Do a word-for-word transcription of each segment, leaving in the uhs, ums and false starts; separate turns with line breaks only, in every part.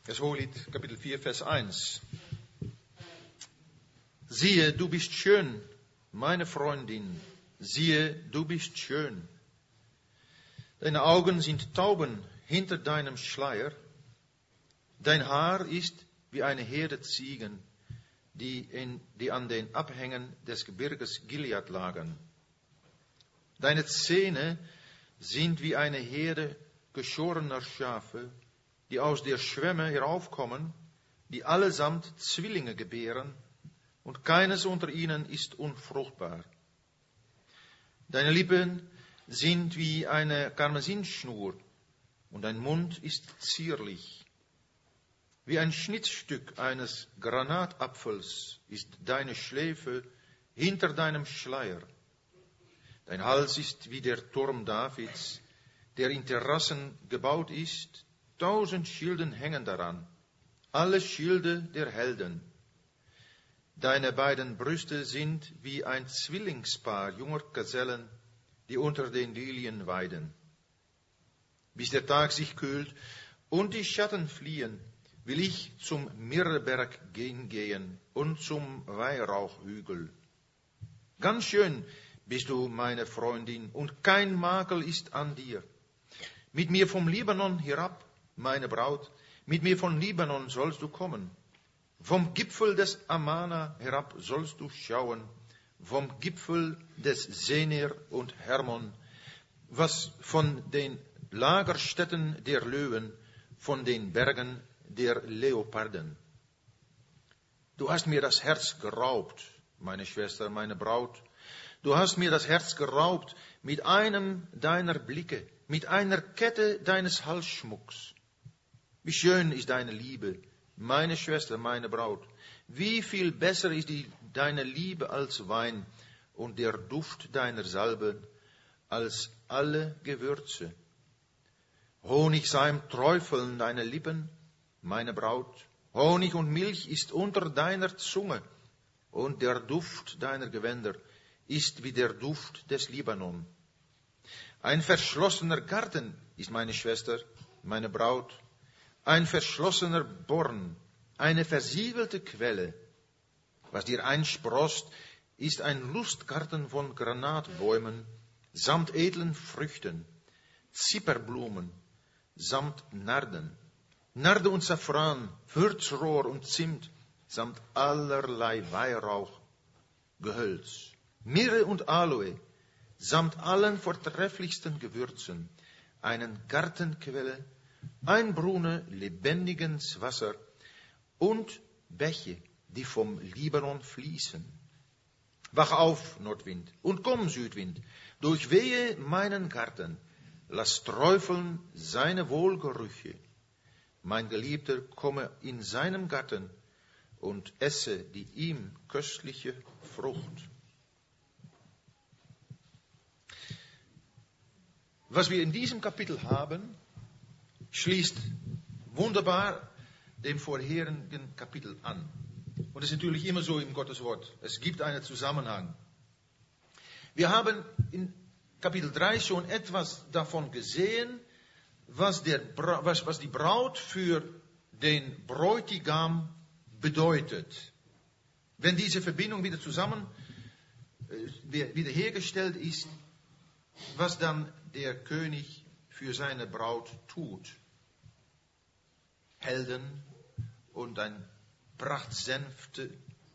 Das Hohelied, Kapitel vier, Vers eins. Siehe, du bist schön, meine Freundin, siehe, du bist schön. Deine Augen sind Tauben hinter deinem Schleier. Dein Haar ist wie eine Herde Ziegen, die, in, die an den Abhängen des Gebirges Gilead lagen. Deine Zähne sind wie eine Herde geschorener Schafe, die aus der Schwemme heraufkommen, die allesamt Zwillinge gebären, und keines unter ihnen ist unfruchtbar. Deine Lippen sind wie eine Karmesinschnur, und dein Mund ist zierlich. Wie ein Schnittstück eines Granatapfels ist deine Schläfe hinter deinem Schleier. Dein Hals ist wie der Turm Davids, der in Terrassen gebaut ist. Tausend Schilden hängen daran, alle Schilde der Helden. Deine beiden Brüste sind wie ein Zwillingspaar junger Gazellen, die unter den Lilien weiden. Bis der Tag sich kühlt und die Schatten fliehen, will ich zum Myrrheberg gehen und zum Weihrauchhügel. Ganz schön bist du, meine Freundin, und kein Makel ist an dir. Mit mir vom Libanon herab, meine Braut, mit mir von Libanon sollst du kommen. Vom Gipfel des Amana herab sollst du schauen, vom Gipfel des Senir und Hermon, was von den Lagerstätten der Löwen, von den Bergen der Leoparden. Du hast mir das Herz geraubt, meine Schwester, meine Braut. Du hast mir das Herz geraubt mit einem deiner Blicke, mit einer Kette deines Halsschmucks. Wie schön ist deine Liebe, meine Schwester, meine Braut. Wie viel besser ist die, deine Liebe als Wein und der Duft deiner Salbe als alle Gewürze. Honigseim träufeln deine Lippen, meine Braut. Honig und Milch ist unter deiner Zunge, und der Duft deiner Gewänder ist wie der Duft des Libanon. Ein verschlossener Garten ist meine Schwester, meine Braut, ein verschlossener Born, eine versiegelte Quelle. Was dir einsproßt, ist ein Lustgarten von Granatbäumen, samt edlen Früchten, Zipperblumen, samt Narden, Narde und Safran, Würzrohr und Zimt, samt allerlei Weihrauch, Gehölz, Myrrhe und Aloe, samt allen vortrefflichsten Gewürzen, einen Gartenquelle, ein Brunnen lebendiges Wasser und Bäche, die vom Libanon fließen. Wach auf, Nordwind, und komm, Südwind, durchwehe meinen Garten, lass träufeln seine Wohlgerüche. Mein Geliebter komme in seinem Garten und esse die ihm köstliche Frucht. Was wir in diesem Kapitel haben, schließt wunderbar dem vorherigen Kapitel an. Und es ist natürlich immer so im Gottes Wort. Es gibt einen Zusammenhang. Wir haben in Kapitel drei schon etwas davon gesehen, was, der, was, was die Braut für den Bräutigam bedeutet. Wenn diese Verbindung wieder zusammen äh, wiederhergestellt ist, was dann der König für seine Braut tut. Helden und ein Prachtsänfte.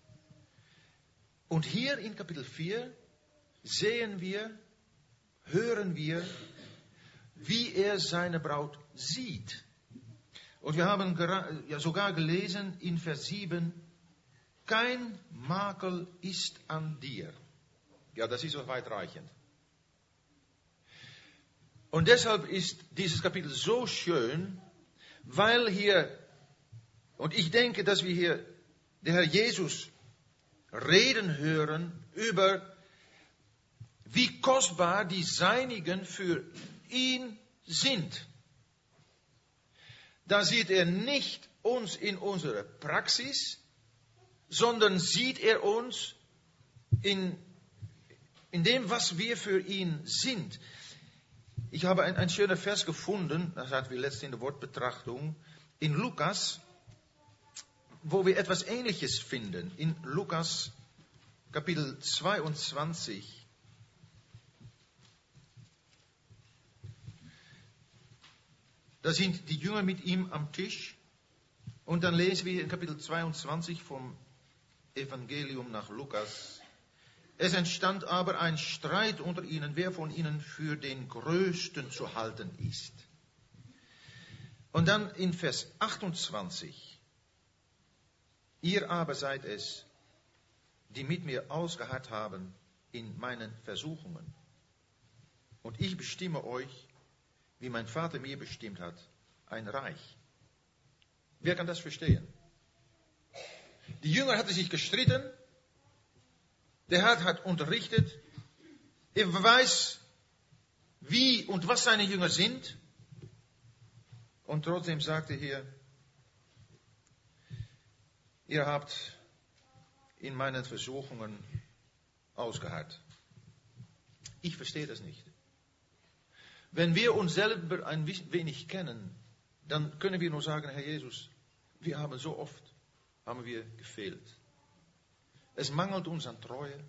Und hier in Kapitel vier sehen wir, hören wir, wie er seine Braut sieht. Und wir haben ja sogar gelesen in Vers sieben, kein Makel ist an dir. Ja, das ist so weitreichend. Und deshalb ist dieses Kapitel so schön, weil hier, und ich denke, dass wir hier den Herr Jesus reden hören über, wie kostbar die Seinigen für ihn sind. Da sieht er nicht uns in unserer Praxis, sondern sieht er uns in, in dem, was wir für ihn sind. Ich habe ein, ein schöner Vers gefunden, das hatten wir letztens in der Wortbetrachtung, in Lukas, wo wir etwas Ähnliches finden. In Lukas Kapitel zweiundzwanzig. Da sind die Jünger mit ihm am Tisch. Und dann lesen wir in Kapitel zweiundzwanzig vom Evangelium nach Lukas. Es entstand aber ein Streit unter ihnen, wer von ihnen für den Größten zu halten ist. Und dann in Vers achtundzwanzig. Ihr aber seid es, die mit mir ausgeharrt haben in meinen Versuchungen. Und ich bestimme euch, wie mein Vater mir bestimmt hat, ein Reich. Wer kann das verstehen? Die Jünger hatten sich gestritten. Der Herr hat unterrichtet. Er weiß, wie und was seine Jünger sind. Und trotzdem sagt er hier, ihr habt in meinen Versuchungen ausgeharrt. Ich verstehe das nicht. Wenn wir uns selber ein wenig kennen, dann können wir nur sagen, Herr Jesus, wir haben so oft, haben wir gefehlt. Es mangelt uns an Treue.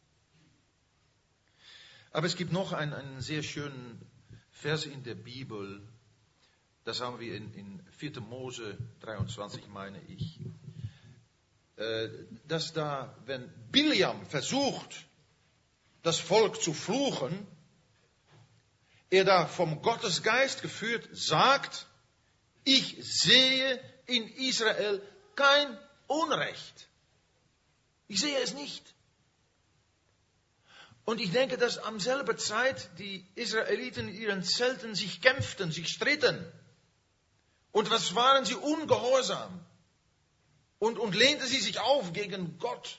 Aber es gibt noch einen, einen sehr schönen Vers in der Bibel, das haben wir in, in vierter Mose dreiundzwanzig, meine ich, äh, dass da, wenn Biljam versucht, das Volk zu fluchen, er da vom Gottesgeist geführt sagt, ich sehe in Israel kein Unrecht. Ich sehe es nicht. Und ich denke, dass am selben Zeit die Israeliten in ihren Zelten sich kämpften, sich stritten. Und was waren sie ungehorsam? Und, und lehnten sie sich auf gegen Gott.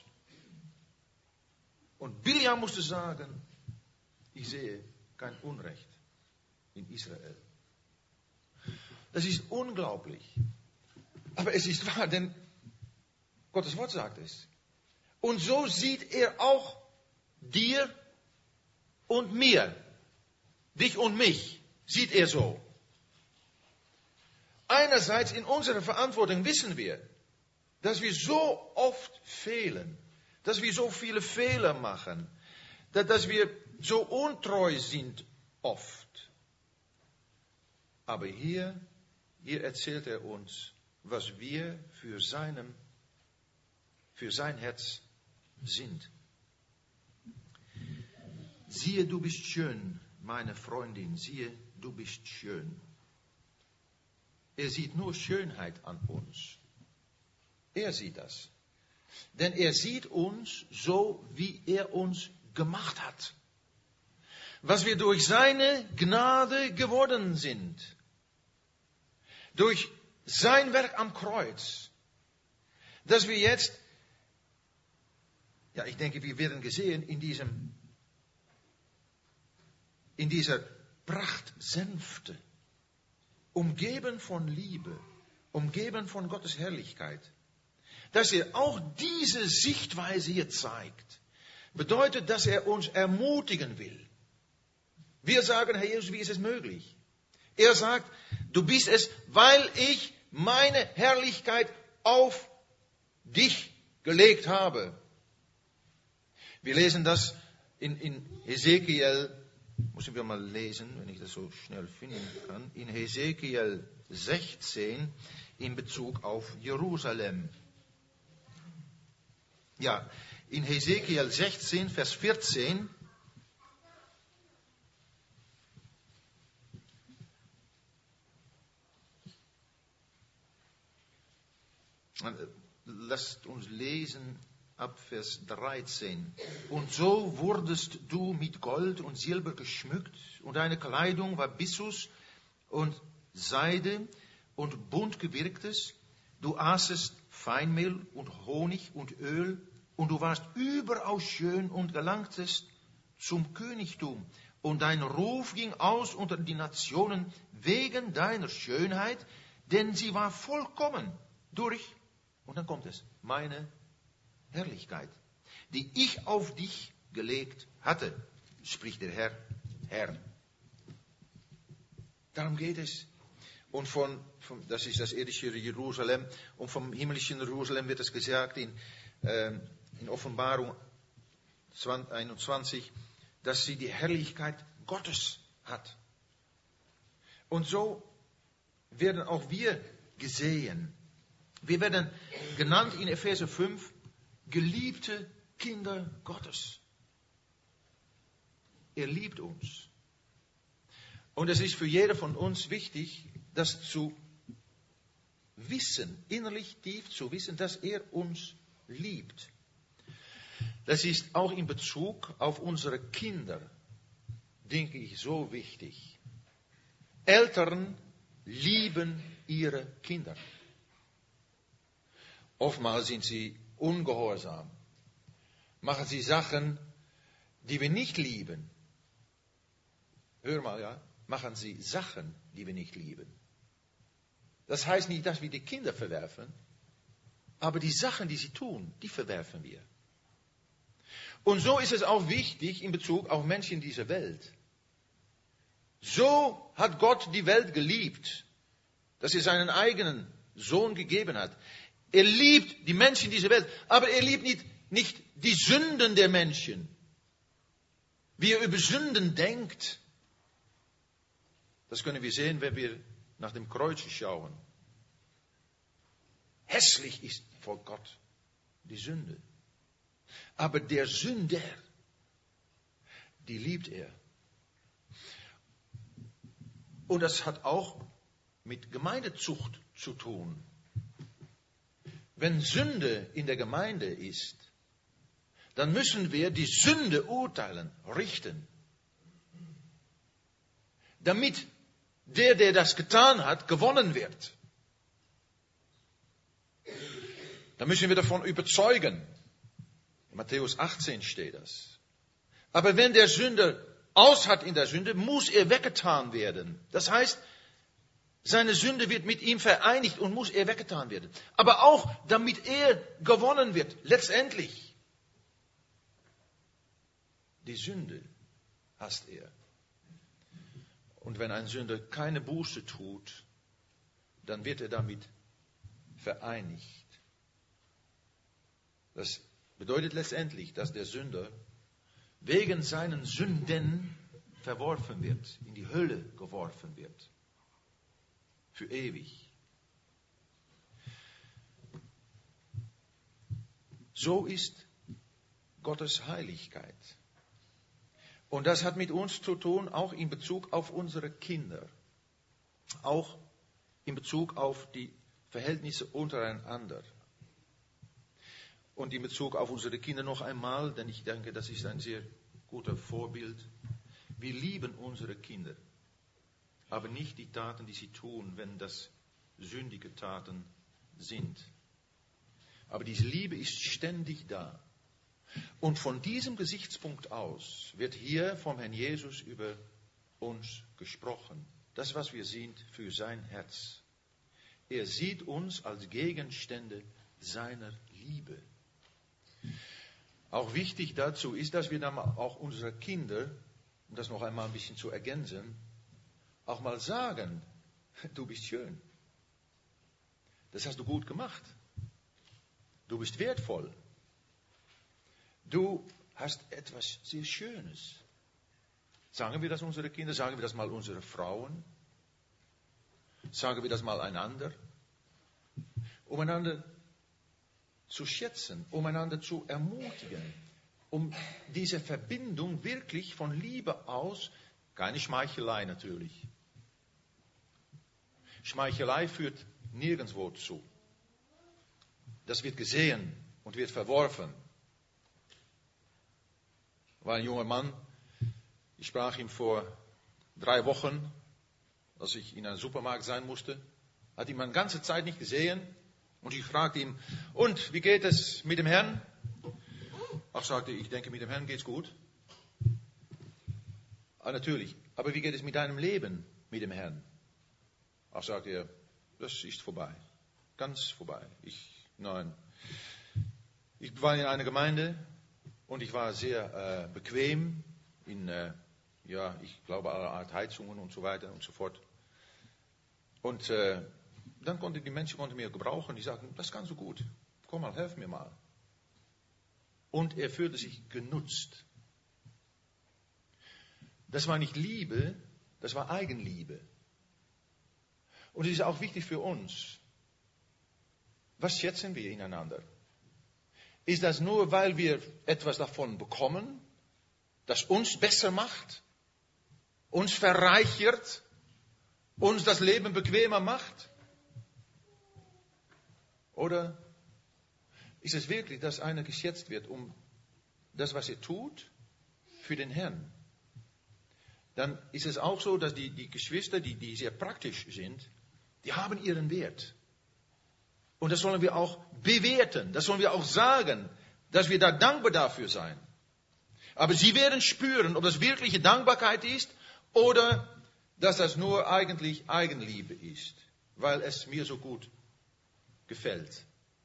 Und Biljam musste sagen, ich sehe kein Unrecht in Israel. Das ist unglaublich. Aber es ist wahr, denn Gottes Wort sagt es. Und so sieht er auch dir und mir, dich und mich, sieht er so. Einerseits in unserer Verantwortung wissen wir, dass wir so oft fehlen, dass wir so viele Fehler machen, dass wir so untreu sind oft. Aber hier, hier erzählt er uns, was wir für, seinem, für sein Herz sind. Siehe, du bist schön, meine Freundin, siehe, du bist schön. Er sieht nur Schönheit an uns. Er sieht das. Denn er sieht uns so, wie er uns gemacht hat. Was wir durch seine Gnade geworden sind. Durch sein Werk am Kreuz. Dass wir jetzt, ja, ich denke, wir werden gesehen in diesem, in dieser Pracht Sänfte. Umgeben von Liebe, umgeben von Gottes Herrlichkeit, dass er auch diese Sichtweise hier zeigt, bedeutet, dass er uns ermutigen will. Wir sagen, Herr Jesus, wie ist es möglich? Er sagt, du bist es, weil ich meine Herrlichkeit auf dich gelegt habe. Wir lesen das in, in Hesekiel, müssen wir mal lesen, wenn ich das so schnell finden kann, in Hesekiel sechzehn in Bezug auf Jerusalem. Ja, in Hesekiel sechzehn, Vers vierzehn. Lasst uns lesen ab Vers dreizehn. Und so wurdest du mit Gold und Silber geschmückt, und deine Kleidung war Byssus und Seide und bunt gewirktes. Du aßest Feinmehl und Honig und Öl, und du warst überaus schön und gelangtest zum Königtum. Und dein Ruf ging aus unter die Nationen wegen deiner Schönheit, denn sie war vollkommen durch, und dann kommt es, meine Herrlichkeit, die ich auf dich gelegt hatte, spricht der Herr, Herr. Darum geht es. Und von, von, das ist das irdische Jerusalem. Und vom himmlischen Jerusalem wird es gesagt in, äh, in Offenbarung einundzwanzig, dass sie die Herrlichkeit Gottes hat. Und so werden auch wir gesehen. Wir werden genannt in Epheser fünf, geliebte Kinder Gottes. Er liebt uns. Und es ist für jeder von uns wichtig, das zu wissen, innerlich tief zu wissen, dass er uns liebt. Das ist auch in Bezug auf unsere Kinder, denke ich, so wichtig. Eltern lieben ihre Kinder. Oftmals sind sie ungehorsam. Machen sie Sachen, die wir nicht lieben. Hör mal, ja. Machen sie Sachen, die wir nicht lieben. Das heißt nicht, dass wir die Kinder verwerfen, aber die Sachen, die sie tun, die verwerfen wir. Und so ist es auch wichtig in Bezug auf Menschen in dieser Welt. So hat Gott die Welt geliebt, dass er seinen eigenen Sohn gegeben hat. Er liebt die Menschen in dieser Welt, aber er liebt nicht, nicht die Sünden der Menschen. Wie er über Sünden denkt, das können wir sehen, wenn wir nach dem Kreuz schauen. Hässlich ist vor Gott die Sünde. Aber der Sünder, die liebt er. Und das hat auch mit Gemeindezucht zu tun. Wenn Sünde in der Gemeinde ist, dann müssen wir die Sünde urteilen, richten. Damit der, der das getan hat, gewonnen wird. Da müssen wir davon überzeugen. In Matthäus achtzehn steht das. Aber wenn der Sünder aus hat in der Sünde, muss er weggetan werden. Das heißt, seine Sünde wird mit ihm vereinigt und muss er weggetan werden. Aber auch, damit er gewonnen wird, letztendlich. Die Sünde hasst er. Und wenn ein Sünder keine Buße tut, dann wird er damit vereinigt. Das bedeutet letztendlich, dass der Sünder wegen seinen Sünden verworfen wird, in die Hölle geworfen wird. Für ewig. So ist Gottes Heiligkeit. Und das hat mit uns zu tun, auch in Bezug auf unsere Kinder. Auch in Bezug auf die Verhältnisse untereinander. Und in Bezug auf unsere Kinder noch einmal, denn ich denke, das ist ein sehr guter Vorbild. Wir lieben unsere Kinder, aber nicht die Taten, die sie tun, wenn das sündige Taten sind. Aber diese Liebe ist ständig da. Und von diesem Gesichtspunkt aus wird hier vom Herrn Jesus über uns gesprochen. Das, was wir sind für sein Herz. Er sieht uns als Gegenstände seiner Liebe. Auch wichtig dazu ist, dass wir dann auch unsere Kinder, um das noch einmal ein bisschen zu ergänzen, auch mal sagen, du bist schön. Das hast du gut gemacht. Du bist wertvoll. Du hast etwas sehr Schönes. Sagen wir das unsere Kinder, sagen wir das mal unsere Frauen, sagen wir das mal einander, um einander zu schätzen, um einander zu ermutigen, um diese Verbindung wirklich von Liebe aus, keine Schmeichelei natürlich. Schmeichelei führt nirgendwo zu. Das wird gesehen und wird verworfen. War ein junger Mann, ich sprach ihm vor drei Wochen, als ich in einem Supermarkt sein musste, hat ihn meine ganze Zeit nicht gesehen und ich fragte ihn, und wie geht es mit dem Herrn? Ach, sagte ich, ich denke, mit dem Herrn geht's gut. Ah, natürlich, aber wie geht es mit deinem Leben mit dem Herrn? Ach, sagte er, das ist vorbei, ganz vorbei. Ich, nein, ich war in einer Gemeinde, und ich war sehr äh, bequem in, äh, ja, ich glaube, aller Art Heizungen und so weiter und so fort. Und äh, dann konnten die Menschen konnten mir gebrauchen, die sagten, das kannst du gut, komm mal, helf mir mal. Und er fühlte sich genutzt. Das war nicht Liebe, das war Eigenliebe. Und es ist auch wichtig für uns. Was schätzen wir ineinander? Ist das nur, weil wir etwas davon bekommen, das uns besser macht, uns verreichert, uns das Leben bequemer macht? Oder ist es wirklich, dass einer geschätzt wird um das, was er tut, für den Herrn? Dann ist es auch so, dass die, die Geschwister, die, die sehr praktisch sind, die haben ihren Wert. Und das sollen wir auch bewerten. Das sollen wir auch sagen, dass wir da dankbar dafür sein. Aber sie werden spüren, ob das wirkliche Dankbarkeit ist oder dass das nur eigentlich Eigenliebe ist, weil es mir so gut gefällt.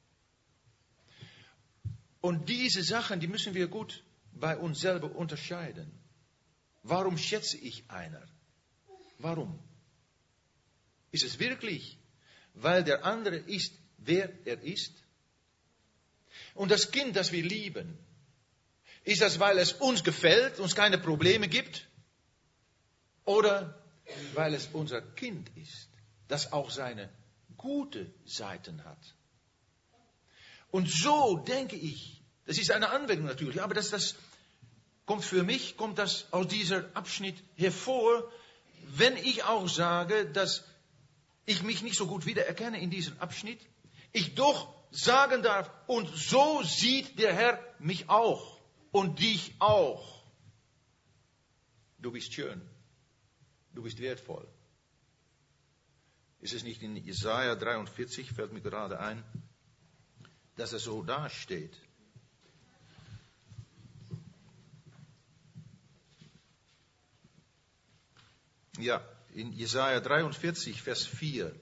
Und diese Sachen, die müssen wir gut bei uns selber unterscheiden. Warum schätze ich einer? Warum? Ist es wirklich, weil der andere ist, wer er ist? Und das Kind, das wir lieben, ist das, weil es uns gefällt, uns keine Probleme gibt? Oder weil es unser Kind ist, das auch seine gute Seiten hat? Und so denke ich, das ist eine Anwendung natürlich, aber das, das kommt für mich, kommt das aus diesem Abschnitt hervor, wenn ich auch sage, dass ich mich nicht so gut wiedererkenne in diesem Abschnitt, ich doch sagen darf, und so sieht der Herr mich auch und dich auch. Du bist schön, du bist wertvoll. Ist es nicht in Jesaja dreiundvierzig, fällt mir gerade ein, dass es so dasteht? Ja, in Jesaja dreiundvierzig, Vers vier.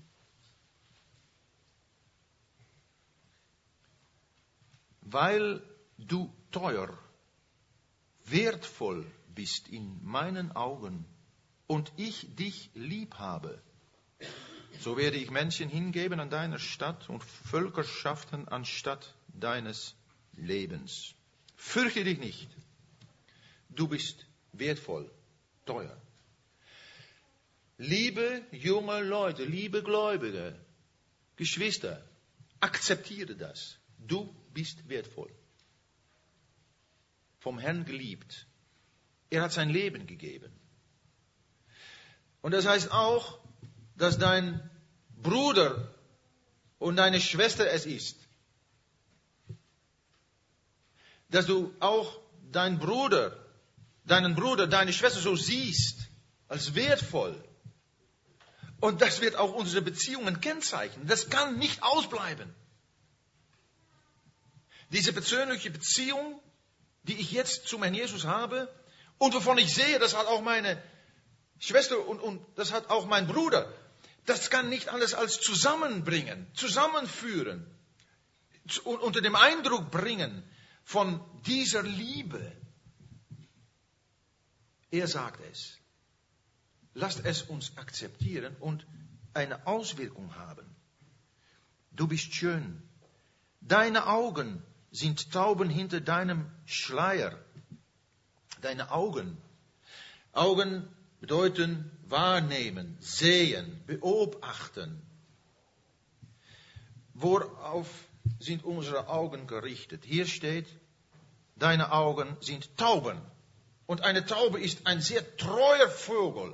Weil du teuer, wertvoll bist in meinen Augen und ich dich lieb habe, so werde ich Menschen hingeben an deiner Stadt und Völkerschaften anstatt deines Lebens. Fürchte dich nicht, du bist wertvoll, teuer. Liebe junge Leute, liebe Gläubige, Geschwister, akzeptiere das. Du bist wertvoll. Vom Herrn geliebt. Er hat sein Leben gegeben. Und das heißt auch, dass dein Bruder und deine Schwester es ist. Dass du auch deinen Bruder, deinen Bruder, deine Schwester so siehst, als wertvoll. Und das wird auch unsere Beziehungen kennzeichnen. Das kann nicht ausbleiben. Diese persönliche Beziehung, die ich jetzt zu meinem Jesus habe und wovon ich sehe, das hat auch meine Schwester und, und das hat auch mein Bruder, das kann nicht alles als zusammenbringen, zusammenführen, und unter dem Eindruck bringen von dieser Liebe. Er sagt es. Lasst es uns akzeptieren und eine Auswirkung haben. Du bist schön. Deine Augen sind Tauben hinter deinem Schleier. Deine Augen. Augen bedeuten wahrnehmen, sehen, beobachten. Worauf sind unsere Augen gerichtet? Hier steht, deine Augen sind Tauben. Und eine Taube ist ein sehr treuer Vogel.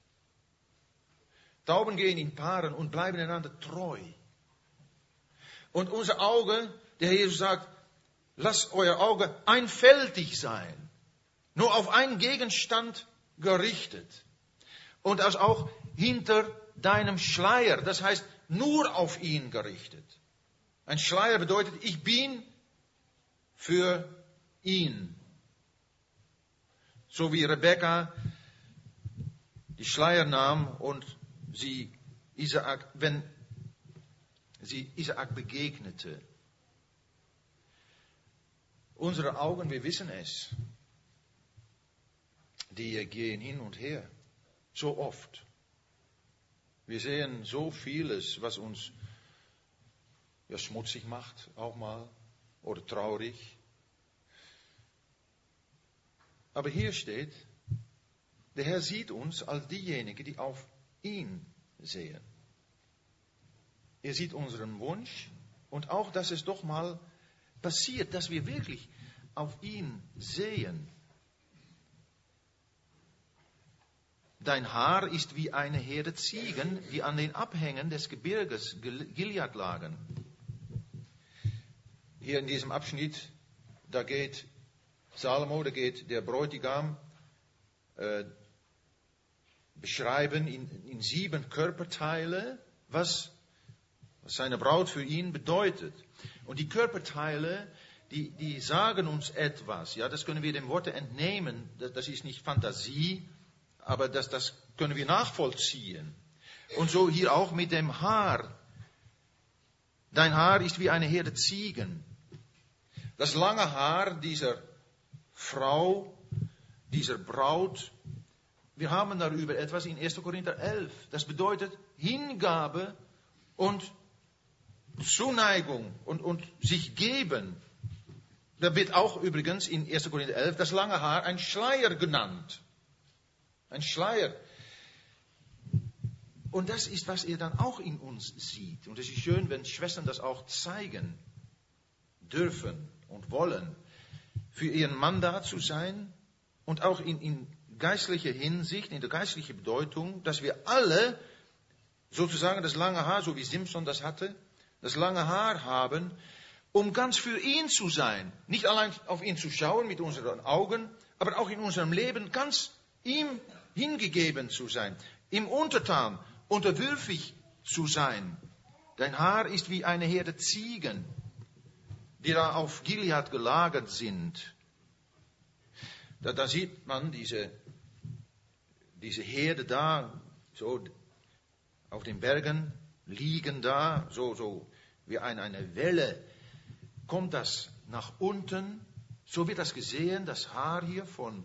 Tauben gehen in Paaren und bleiben einander treu. Und unser Auge, der Herr Jesus sagt, lasst euer Auge einfältig sein. Nur auf einen Gegenstand gerichtet. Und das auch hinter deinem Schleier. Das heißt, nur auf ihn gerichtet. Ein Schleier bedeutet, ich bin für ihn. So wie Rebekka die Schleier nahm und sie Isaak, wenn sie Isaak begegnete. Unsere Augen, wir wissen es, die gehen hin und her, so oft. Wir sehen so vieles, was uns ja, schmutzig macht, auch mal, oder traurig. Aber hier steht, der Herr sieht uns als diejenigen, die auf ihn sehen. Er sieht unseren Wunsch und auch, dass es doch mal passiert, dass wir wirklich auf ihn sehen. Dein Haar ist wie eine Herde Ziegen, die an den Abhängen des Gebirges Gilead lagen. Hier in diesem Abschnitt, da geht Salomo, da geht der Bräutigam äh, beschreiben in, in sieben Körperteile, was, was seine Braut für ihn bedeutet. Und die Körperteile, die, die sagen uns etwas. Ja, das können wir dem Worte entnehmen. Das, das ist nicht Fantasie, aber das, das können wir nachvollziehen. Und so hier auch mit dem Haar. Dein Haar ist wie eine Herde Ziegen. Das lange Haar dieser Frau, dieser Braut, wir haben darüber etwas in erster Korinther elf. Das bedeutet Hingabe und Zuneigung und, und sich geben. Da wird auch übrigens in erster Korinther elf das lange Haar ein Schleier genannt. Ein Schleier. Und das ist, was er dann auch in uns sieht. Und es ist schön, wenn Schwestern das auch zeigen dürfen und wollen, für ihren Mann da zu sein und auch in, in geistlicher Hinsicht, in der geistlichen Bedeutung, dass wir alle sozusagen das lange Haar, so wie Simson das hatte, das lange Haar haben, um ganz für ihn zu sein. Nicht allein auf ihn zu schauen mit unseren Augen, aber auch in unserem Leben ganz ihm hingegeben zu sein, ihm untertan, unterwürfig zu sein. Dein Haar ist wie eine Herde Ziegen, die da auf Gilead gelagert sind. Da, da sieht man diese, diese Herde da, so auf den Bergen liegen da, so, so wie eine, eine Welle. Kommt das nach unten, so wird das gesehen, das Haar hier von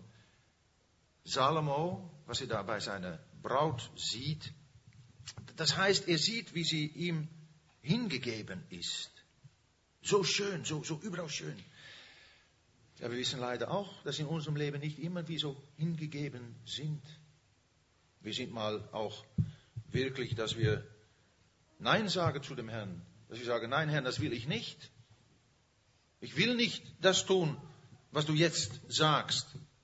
Salomo, was er da bei seiner Braut sieht. Das heißt, er sieht, wie sie ihm hingegeben ist. So schön, so, so überall schön. Ja, wir wissen leider auch, dass in unserem Leben nicht immer wie so hingegeben sind. Wir sind mal auch wirklich, dass wir Nein sagen zu dem Herrn. Dass wir sagen, nein Herr, das will ich nicht. Ich will nicht das tun, was du jetzt sagst.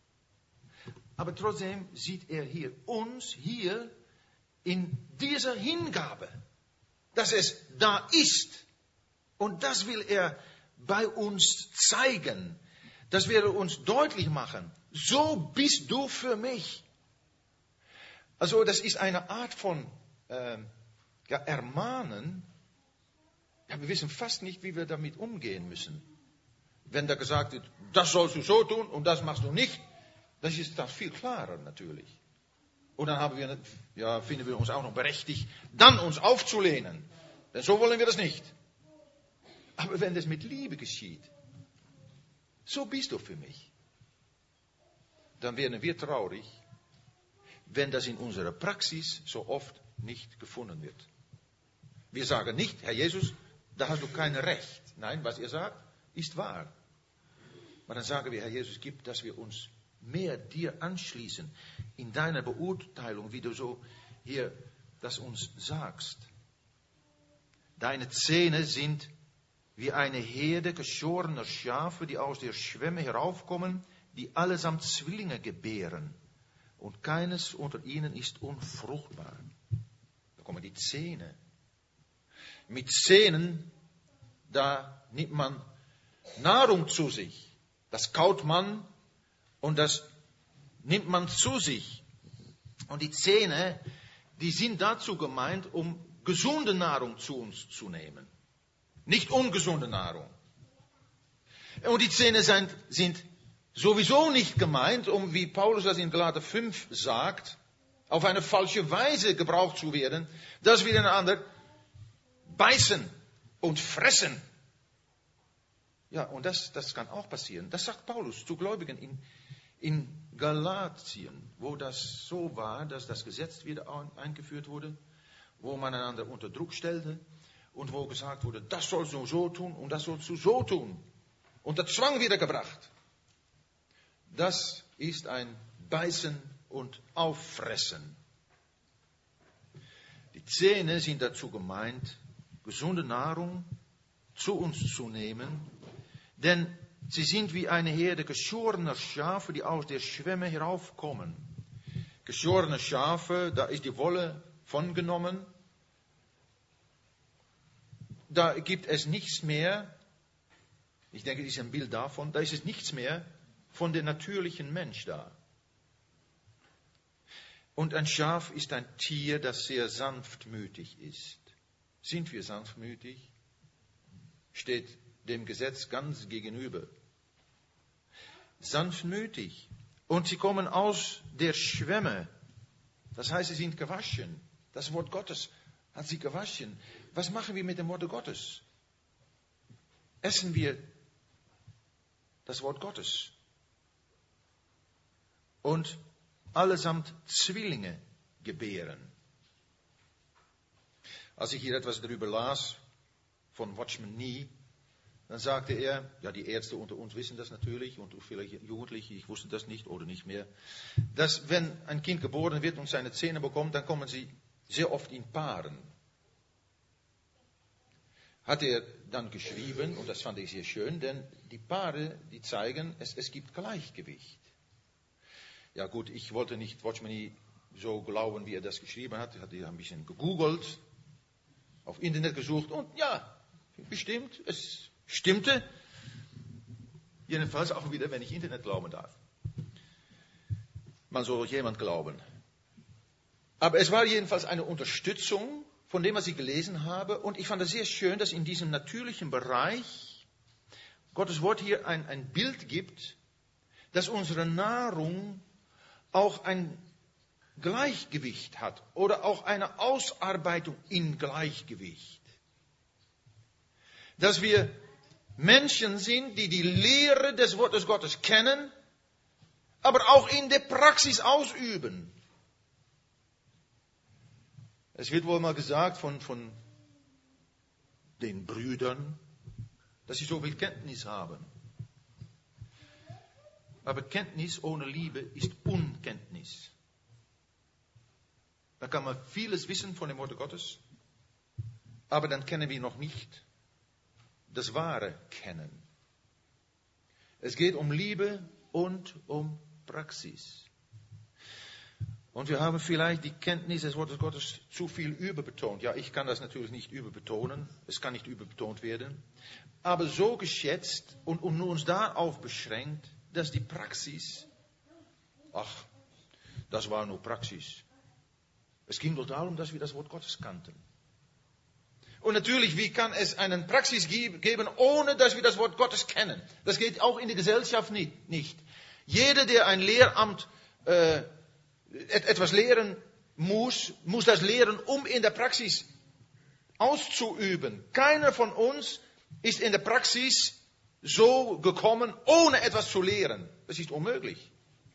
Aber trotzdem sieht er hier uns hier in dieser Hingabe, dass es da ist. Und das will er bei uns zeigen. Das will er uns deutlich machen. So bist du für mich. Also das ist eine Art von äh, ja, Ermahnen. Ja, wir wissen fast nicht, wie wir damit umgehen müssen. Wenn da gesagt wird, das sollst du so tun und das machst du nicht, dann ist das viel klarer natürlich. Und dann haben wir, ja, finden wir uns auch noch berechtigt, dann uns aufzulehnen. Denn so wollen wir das nicht. Aber wenn das mit Liebe geschieht, so bist du für mich, dann werden wir traurig, wenn das in unserer Praxis so oft nicht gefunden wird. Wir sagen nicht, Herr Jesus, da hast du kein Recht. Nein, was ihr sagt, ist wahr. Aber dann sagen wir, Herr Jesus, gib, dass wir uns mehr dir anschließen in deiner Beurteilung, wie du so hier das uns sagst. Deine Zähne sind wie eine Herde geschorener Schafe, die aus der Schwemme heraufkommen, die allesamt Zwillinge gebären. Und keines unter ihnen ist unfruchtbar. Da kommen die Zähne. Mit Zähnen, da nimmt man Nahrung zu sich. Das kaut man und das nimmt man zu sich. Und die Zähne, die sind dazu gemeint, um gesunde Nahrung zu uns zu nehmen. Nicht ungesunde Nahrung. Und die Zähne sind, sind sowieso nicht gemeint, um, wie Paulus das in Galater fünf sagt, auf eine falsche Weise gebraucht zu werden, dass wir einander beißen und fressen. Ja, und das, das kann auch passieren. Das sagt Paulus zu Gläubigen in, in Galatien, wo das so war, dass das Gesetz wieder eingeführt wurde. wo man einander unter Druck stellte und wo gesagt wurde, das sollst du so tun und das sollst du so tun. Und der Zwang wieder gebracht. Das ist ein Beißen und Auffressen. Die Zähne sind dazu gemeint, gesunde Nahrung zu uns zu nehmen, denn sie sind wie eine Herde geschorener Schafe, die aus der Schwemme heraufkommen. Geschorene Schafe, da ist die Wolle von genommen, da gibt es nichts mehr, ich denke, das ist ein Bild davon, da ist es nichts mehr von dem natürlichen Mensch da. Und ein Schaf ist ein Tier, das sehr sanftmütig ist. Sind wir sanftmütig? Steht dem Gesetz ganz gegenüber. Sanftmütig. Und sie kommen aus der Schwemme. Das heißt, sie sind gewaschen. Das Wort Gottes hat sie gewaschen. Was machen wir mit dem Wort Gottes? Essen wir das Wort Gottes. Und allesamt Zwillinge gebären. Als ich hier etwas darüber las, von Watchman Nee, dann sagte er, ja, die Ärzte unter uns wissen das natürlich, und vielleicht Jugendliche, ich wusste das nicht oder nicht mehr, dass wenn ein Kind geboren wird und seine Zähne bekommt, dann kommen sie sehr oft in Paaren. Hat er dann geschrieben, und das fand ich sehr schön, denn die Paare, die zeigen, es, es gibt Gleichgewicht. Ja gut, ich wollte nicht Watchman Nee so glauben, wie er das geschrieben hat. Ich hatte ein bisschen gegoogelt, auf Internet gesucht und ja, bestimmt, es stimmte. Jedenfalls auch wieder, wenn ich Internet glauben darf. Man soll jemand glauben. Aber es war jedenfalls eine Unterstützung von dem, was ich gelesen habe. Und ich fand es sehr schön, dass in diesem natürlichen Bereich Gottes Wort hier ein, ein Bild gibt, dass unsere Nahrung auch ein Gleichgewicht hat oder auch eine Ausarbeitung in Gleichgewicht. Dass wir Menschen sind, die die Lehre des Wortes Gottes kennen, aber auch in der Praxis ausüben. Es wird wohl mal gesagt von, von den Brüdern, dass sie so viel Kenntnis haben. Aber Kenntnis ohne Liebe ist Unkenntnis. Da kann man vieles wissen von dem Wort Gottes, aber dann kennen wir noch nicht das wahre Kennen. Es geht um Liebe und um Praxis. Und wir haben vielleicht die Kenntnis des Wortes Gottes zu viel überbetont. Ja, ich kann das natürlich nicht überbetonen. Es kann nicht überbetont werden. Aber so geschätzt und, und nur uns darauf beschränkt, dass die Praxis, ach, das war nur Praxis. Es ging doch darum, dass wir das Wort Gottes kannten. Und natürlich, wie kann es eine Praxis geben, ohne dass wir das Wort Gottes kennen? Das geht auch in der Gesellschaft nicht. Jeder, der ein Lehramt äh, etwas lehren muss, muss das lehren, um in der Praxis auszuüben. Keiner von uns ist in der Praxis so gekommen, ohne etwas zu lehren. Das ist unmöglich.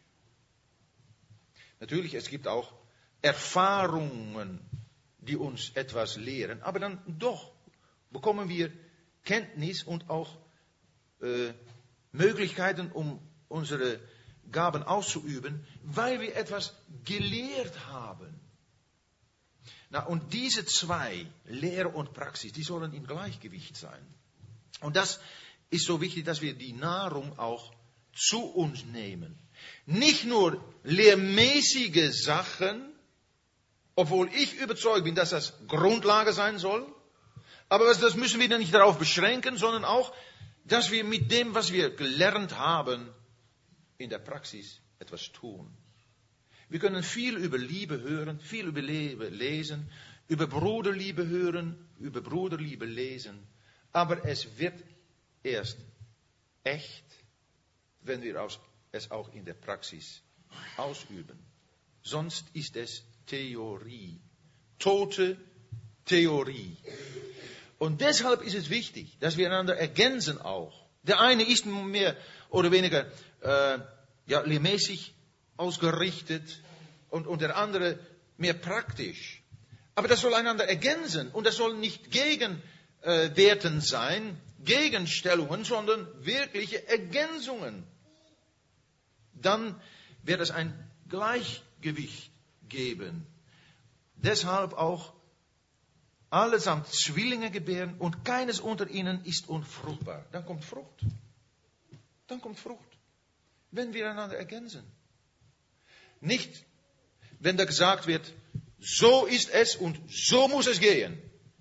Natürlich, es gibt auch Erfahrungen, die uns etwas lehren, aber dann doch bekommen wir Kenntnis und auch äh, Möglichkeiten, um unsere Gaben auszuüben, weil wir etwas gelehrt haben. Na, und diese zwei, Lehre und Praxis, die sollen im Gleichgewicht sein. Und das ist so wichtig, dass wir die Nahrung auch zu uns nehmen. Nicht nur lehrmäßige Sachen, obwohl ich überzeugt bin, dass das Grundlage sein soll, aber das müssen wir dann nicht darauf beschränken, sondern auch, dass wir mit dem, was wir gelernt haben, in der Praxis etwas tun. Wir können viel über Liebe hören, viel über Liebe lesen, über Bruderliebe hören, über Bruderliebe lesen, aber es wird erst echt, wenn wir es auch in der Praxis ausüben. Sonst ist es Theorie, tote Theorie. Und deshalb ist es wichtig, dass wir einander ergänzen auch. Der eine ist mehr oder weniger äh, ja, lehrmäßig ausgerichtet und, und der andere mehr praktisch. Aber das soll einander ergänzen und das soll nicht Gegenwerten äh, sein, Gegenstellungen, sondern wirkliche Ergänzungen. Dann wird es ein Gleichgewicht geben. Deshalb auch allesamt Zwillinge gebären und keines unter ihnen ist unfruchtbar. Dann kommt Frucht. Dann kommt Frucht. Wenn wir einander ergänzen. Nicht, wenn da gesagt wird, so ist es und so muss es gehen.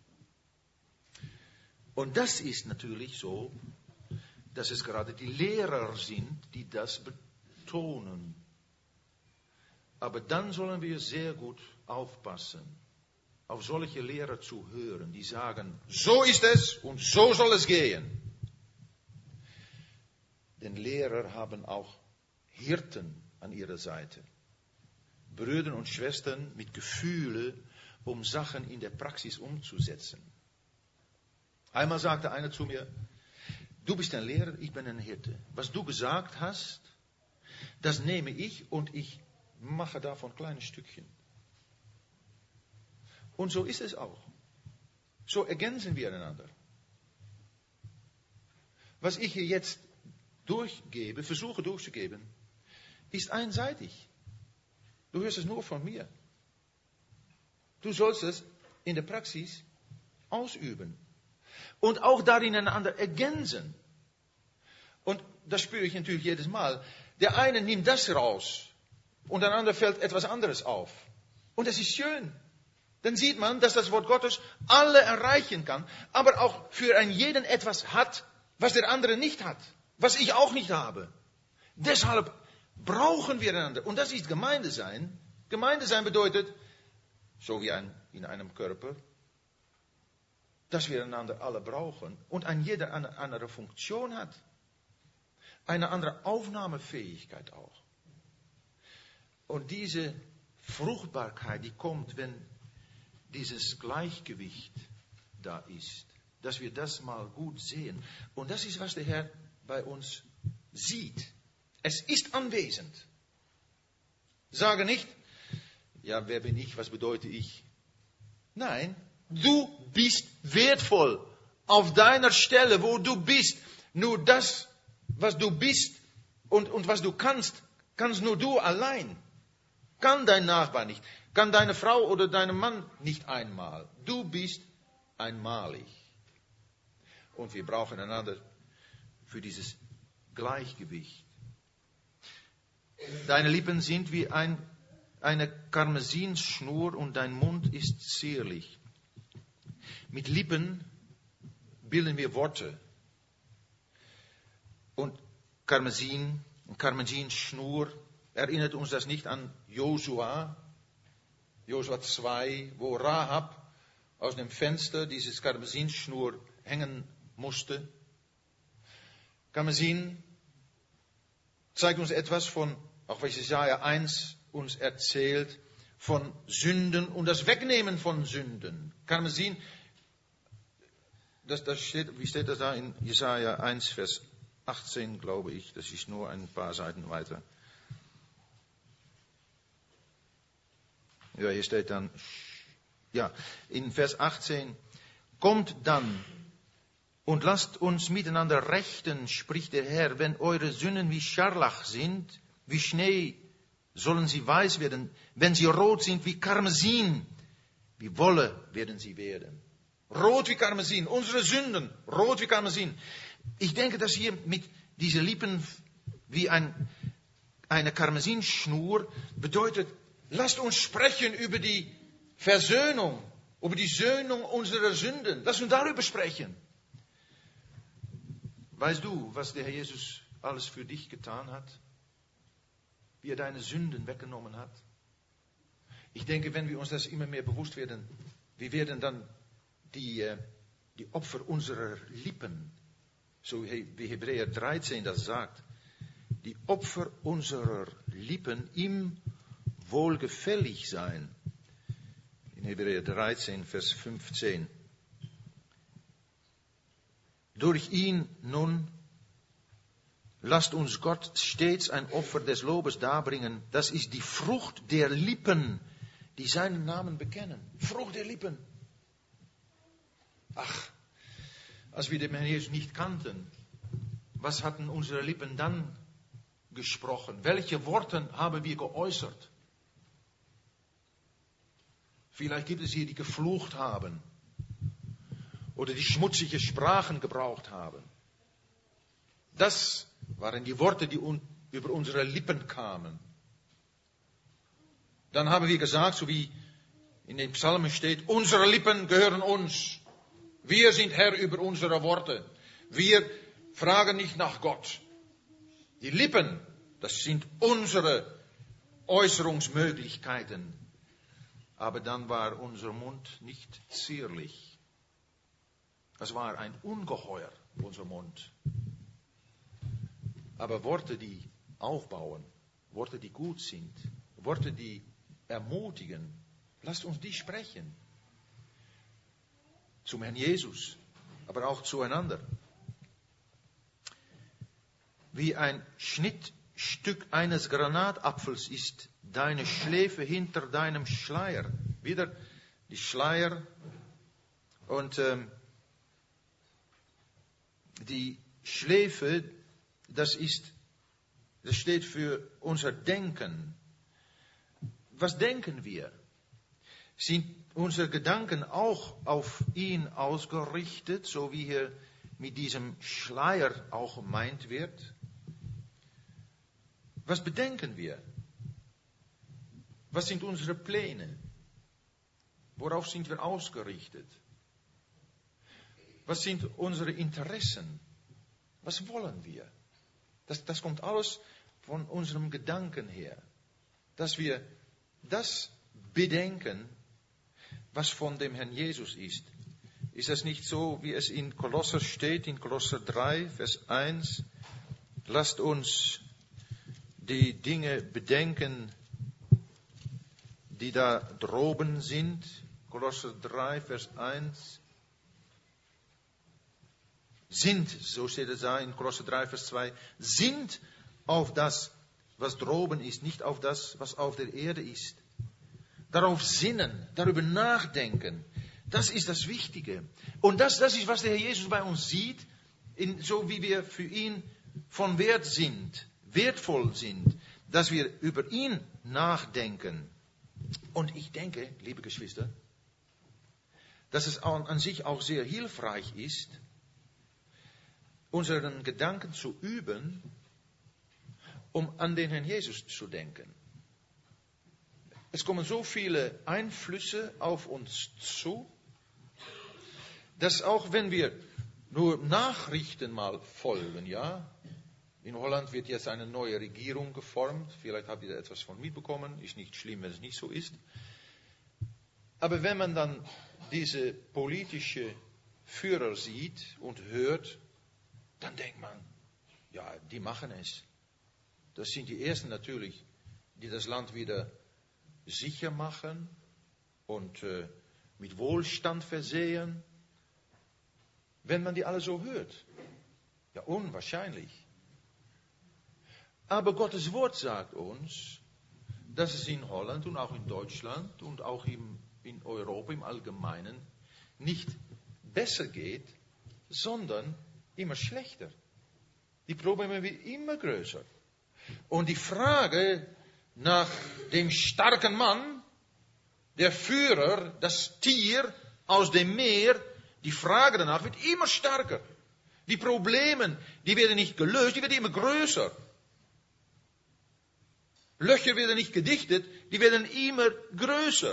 Und das ist natürlich so, dass es gerade die Lehrer sind, die das betonen. Aber dann sollen wir sehr gut aufpassen, auf solche Lehrer zu hören, die sagen, so ist es und so soll es gehen. Denn Lehrer haben auch Hirten an ihrer Seite. Brüder und Schwestern mit Gefühle, um Sachen in der Praxis umzusetzen. Einmal sagte einer zu mir, du bist ein Lehrer, ich bin ein Hirte. Was du gesagt hast, das nehme ich und ich mache davon kleine Stückchen. Und so ist es auch. So ergänzen wir einander. Was ich hier jetzt durchgebe, versuche durchzugeben, ist einseitig. Du hörst es nur von mir. Du sollst es in der Praxis ausüben. Und auch darin einander ergänzen. Und das spüre ich natürlich jedes Mal. Der eine nimmt das raus und der andere fällt etwas anderes auf. Und das ist schön. Dann sieht man, dass das Wort Gottes alle erreichen kann, aber auch für einen jeden etwas hat, was der andere nicht hat, was ich auch nicht habe. Deshalb brauchen wir einander. Und das ist Gemeinde sein. Gemeinde sein bedeutet, so wie ein, in einem Körper, dass wir einander alle brauchen und ein jeder eine andere Funktion hat. Eine andere Aufnahmefähigkeit auch. Und diese Fruchtbarkeit, die kommt, wenn dieses Gleichgewicht da ist. Dass wir das mal gut sehen. Und das ist, was der Herr bei uns sieht. Es ist anwesend. Sage nicht, ja, wer bin ich, was bedeute ich? Nein, du bist wertvoll. Auf deiner Stelle, wo du bist. Nur das, was du bist und, und was du kannst, kannst nur du allein. Kann dein Nachbar nicht. Kann deine Frau oder dein Mann nicht einmal. Du bist einmalig. Und wir brauchen einander für dieses Gleichgewicht. Deine Lippen sind wie ein, eine Karmesinschnur und dein Mund ist zierlich. Mit Lippen bilden wir Worte. Und Karmesin, Karmesinschnur, erinnert uns das nicht an Josua? Josua zwei, wo Rahab aus dem Fenster dieses Karmesinschnur hängen musste. Karmesin zeigt uns etwas von, auch was Jesaja eins uns erzählt, von Sünden und das Wegnehmen von Sünden. Karmesin, das, das steht, wie steht das da in Jesaja eins, Vers achtzehn, glaube ich. Das ist nur ein paar Seiten weiter. Ja, hier steht dann, ja, in Vers achtzehn, kommt dann und lasst uns miteinander rechten, spricht der Herr, wenn eure Sünden wie Scharlach sind, wie Schnee, sollen sie weiß werden, wenn sie rot sind wie Karmesin, wie Wolle werden sie werden. Rot wie Karmesin, unsere Sünden, rot wie Karmesin. Ich denke, dass hier mit diesen Lippen wie ein, eine Karmesinschnur bedeutet, lasst uns sprechen über die Versöhnung, über die Söhnung unserer Sünden. Lasst uns darüber sprechen. Weißt du, was der Herr Jesus alles für dich getan hat? Wie er deine Sünden weggenommen hat? Ich denke, wenn wir uns das immer mehr bewusst werden, wir werden dann die, die Opfer unserer Lippen, so wie Hebräer dreizehn das sagt, die Opfer unserer Lippen ihm wohlgefällig sein. In Hebräer dreizehn, Vers fünfzehn. Durch ihn nun lasst uns Gott stets ein Opfer des Lobes darbringen. Das ist die Frucht der Lippen, die seinen Namen bekennen. Frucht der Lippen. Ach, als wir den Herrn Jesus nicht kannten, was hatten unsere Lippen dann gesprochen? Welche Worte haben wir geäußert? Vielleicht gibt es hier, die geflucht haben oder die schmutzige Sprachen gebraucht haben. Das waren die Worte, die un- über unsere Lippen kamen. Dann haben wir gesagt, so wie in den Psalmen steht, unsere Lippen gehören uns. Wir sind Herr über unsere Worte. Wir fragen nicht nach Gott. Die Lippen, das sind unsere Äußerungsmöglichkeiten. Aber dann war unser Mund nicht zierlich. Es war ein Ungeheuer, unser Mund. Aber Worte, die aufbauen, Worte, die gut sind, Worte, die ermutigen, lasst uns die sprechen. Zum Herrn Jesus, aber auch zueinander. Wie ein Schnittstück eines Granatapfels ist deine Schläfe hinter deinem Schleier. Wieder die Schleier und ähm, die Schläfe, das ist, das steht für unser Denken. Was denken wir? Sind unsere Gedanken auch auf ihn ausgerichtet, so wie hier mit diesem Schleier auch gemeint wird? Was bedenken wir? Was sind unsere Pläne? Worauf sind wir ausgerichtet? Was sind unsere Interessen? Was wollen wir? Das, das kommt alles von unserem Gedanken her. Dass wir das bedenken, was von dem Herrn Jesus ist. Ist das nicht so, wie es in Kolosser steht, in Kolosser drei, Vers eins? Lasst uns die Dinge bedenken, die da droben sind. Kolosser drei, Vers eins. Sind, so steht es da in Kolosser drei, Vers zwei, sind auf das, was droben ist, nicht auf das, was auf der Erde ist. Darauf sinnen, darüber nachdenken, das ist das Wichtige. Und das, das ist, was der Herr Jesus bei uns sieht, in, so wie wir für ihn von Wert sind, wertvoll sind, dass wir über ihn nachdenken. Und ich denke, liebe Geschwister, dass es an, an sich auch sehr hilfreich ist, unseren Gedanken zu üben, um an den Herrn Jesus zu denken. Es kommen so viele Einflüsse auf uns zu, dass auch wenn wir nur Nachrichten mal folgen, ja, in Holland wird jetzt eine neue Regierung geformt, vielleicht habt ihr da etwas von mitbekommen, ist nicht schlimm, wenn es nicht so ist. Aber wenn man dann diese politische Führer sieht und hört, dann denkt man, ja, die machen es. Das sind die Ersten natürlich, die das Land wieder sicher machen und äh, mit Wohlstand versehen. Wenn man die alle so hört, ja, unwahrscheinlich. Aber Gottes Wort sagt uns, dass es in Holland und auch in Deutschland und auch im, in Europa im Allgemeinen nicht besser geht, sondern immer schlechter. Die Probleme werden immer größer. Und die Frage nach dem starken Mann, der Führer, das Tier aus dem Meer, die Frage danach wird immer stärker. Die Probleme, die werden nicht gelöst, die werden immer größer. Löcher werden nicht gedichtet, die werden immer größer.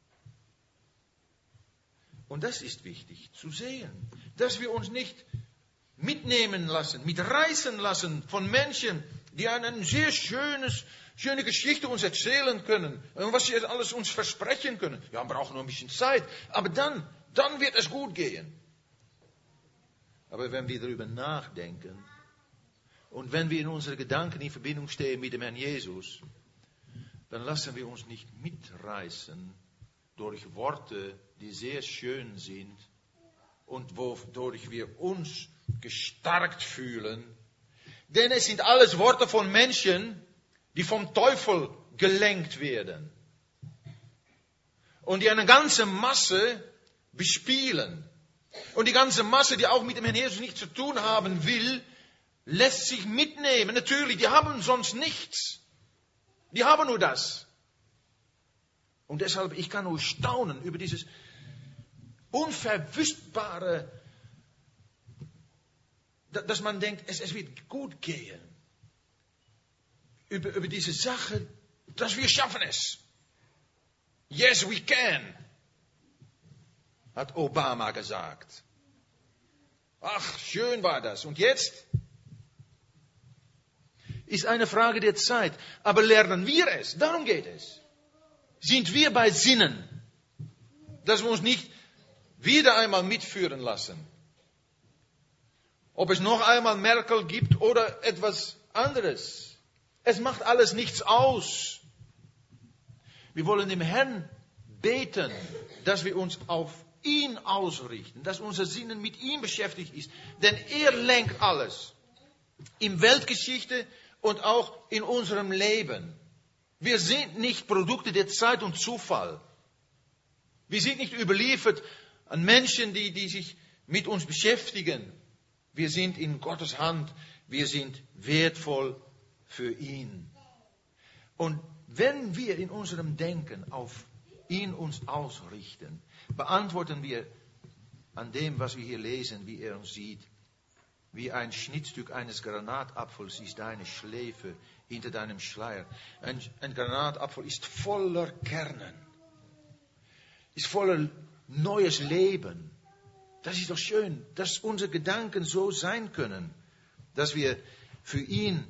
Und das ist wichtig zu sehen, dass wir uns nicht mitnehmen lassen, mitreißen lassen von Menschen, die eine sehr schönes, schöne Geschichte uns erzählen können und was sie alles uns versprechen können. Ja, wir brauchen noch ein bisschen Zeit, aber dann, dann wird es gut gehen. Aber wenn wir darüber nachdenken und wenn wir in unseren Gedanken in Verbindung stehen mit dem Herrn Jesus, dann lassen wir uns nicht mitreißen durch Worte, die sehr schön sind und wodurch wir uns gestärkt fühlen. Denn es sind alles Worte von Menschen, die vom Teufel gelenkt werden. und die eine ganze Masse bespielen. Und die ganze Masse, die auch mit dem Herrn Jesus nichts zu tun haben will, lässt sich mitnehmen. Natürlich, die haben sonst nichts. Die haben nur das. Und deshalb, ich kann nur staunen über dieses unverwüstbare, dass man denkt, es, es wird gut gehen. Über, über diese Sache, dass wir schaffen es. Yes, we can, hat Obama gesagt. Ach, schön war das. Und jetzt? Ist eine Frage der Zeit. Aber lernen wir es? Darum geht es. Sind wir bei Sinnen, dass wir uns nicht wieder einmal mitführen lassen? Ob es noch einmal Merkel gibt oder etwas anderes. Es macht alles nichts aus. Wir wollen dem Herrn beten, dass wir uns auf ihn ausrichten, dass unser Sinnen mit ihm beschäftigt ist. Denn er lenkt alles. In Weltgeschichte und auch in unserem Leben. Wir sind nicht Produkte der Zeit und Zufall. Wir sind nicht überliefert an Menschen, die, die sich mit uns beschäftigen. Wir sind in Gottes Hand. Wir sind wertvoll für ihn. Und wenn wir in unserem Denken auf ihn uns ausrichten, beantworten wir an dem, was wir hier lesen, wie er uns sieht. Wie ein Schnittstück eines Granatapfels ist deine Schläfe hinter deinem Schleier. Ein, ein Granatapfel ist voller Kernen. Ist voller neues Leben. Das ist doch schön, dass unsere Gedanken so sein können. Dass wir für ihn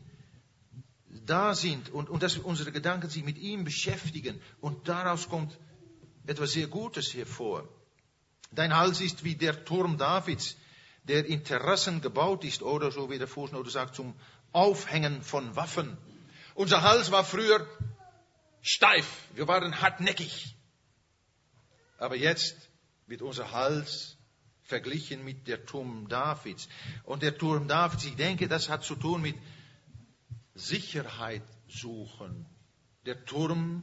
da sind und, und dass unsere Gedanken sich mit ihm beschäftigen. Und daraus kommt etwas sehr Gutes hervor. Dein Hals ist wie der Turm Davids, der in Terrassen gebaut ist, oder so wie der Fußnote sagt, zum Aufhängen von Waffen. Unser Hals war früher steif, wir waren hartnäckig. Aber jetzt wird unser Hals verglichen mit der Turm Davids. Und der Turm Davids, ich denke, das hat zu tun mit Sicherheit suchen. Der Turm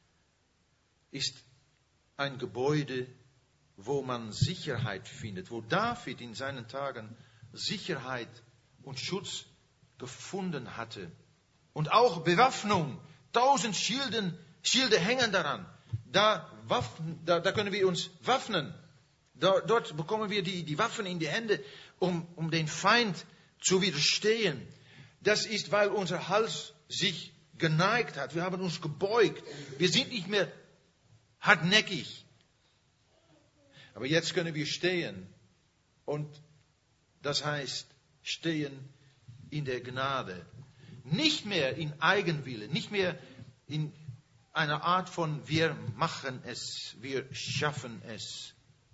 ist ein Gebäude, wo man Sicherheit findet, wo David in seinen Tagen Sicherheit und Schutz gefunden hatte. Und auch Bewaffnung, tausend Schilden, Schilde hängen daran. Da, Waffen, da, da können wir uns waffnen. Da, dort bekommen wir die, die Waffen in die Hände, um, um den Feind zu widerstehen. Das ist, weil unser Hals sich geneigt hat. Wir haben uns gebeugt. Wir sind nicht mehr hartnäckig. Aber jetzt können wir stehen. Und das heißt, stehen in der Gnade. Nicht mehr in Eigenwille, nicht mehr in einer Art von wir machen es, wir schaffen es.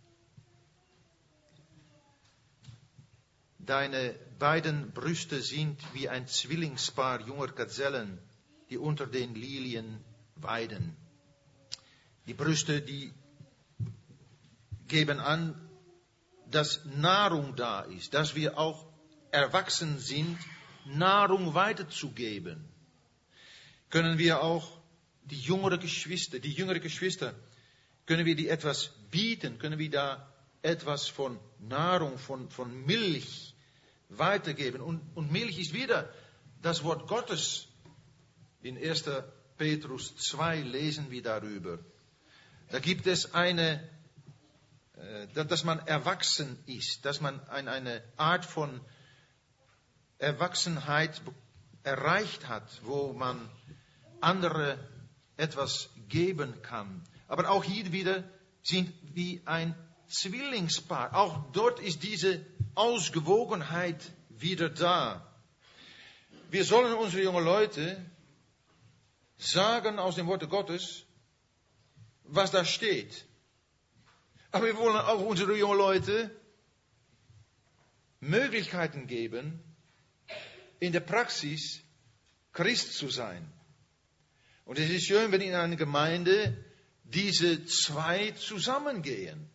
Deine beiden Brüste sind wie ein Zwillingspaar junger Gazellen, die unter den Lilien weiden. Die Brüste, die geben an, dass Nahrung da ist, dass wir auch erwachsen sind, Nahrung weiterzugeben. Können wir auch die jüngere Geschwister, die jüngere Geschwister, können wir die etwas bieten, können wir da etwas von Nahrung, von, von Milch weitergeben. Und, und Milch ist wieder das Wort Gottes. In erster Petrus zwei lesen wir darüber. Da gibt es eine, äh, dass man erwachsen ist, dass man ein, eine Art von Erwachsenheit erreicht hat, wo man andere etwas geben kann. Aber auch hier wieder sind wie ein Zwillingspaar. Auch dort ist diese Ausgewogenheit wieder da. Wir sollen unsere jungen Leute sagen aus dem Worte Gottes, was da steht. Aber wir wollen auch unsere jungen Leute Möglichkeiten geben, in der Praxis Christ zu sein. Und es ist schön, wenn in einer Gemeinde diese zwei zusammengehen.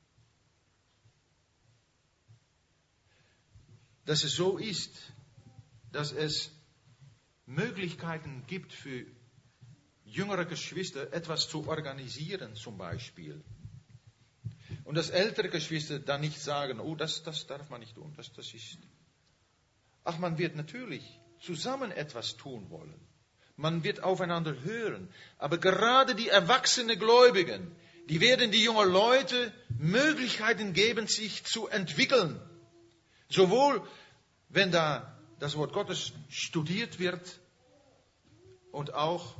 Dass es so ist, dass es Möglichkeiten gibt für jüngere Geschwister etwas zu organisieren zum Beispiel. Und dass ältere Geschwister dann nicht sagen, oh, das, das darf man nicht tun, das, das ist... Ach, man wird natürlich zusammen etwas tun wollen. Man wird aufeinander hören. Aber gerade die erwachsenen Gläubigen, die werden die jungen Leute Möglichkeiten geben, sich zu entwickeln. Sowohl, wenn da das Wort Gottes studiert wird und auch,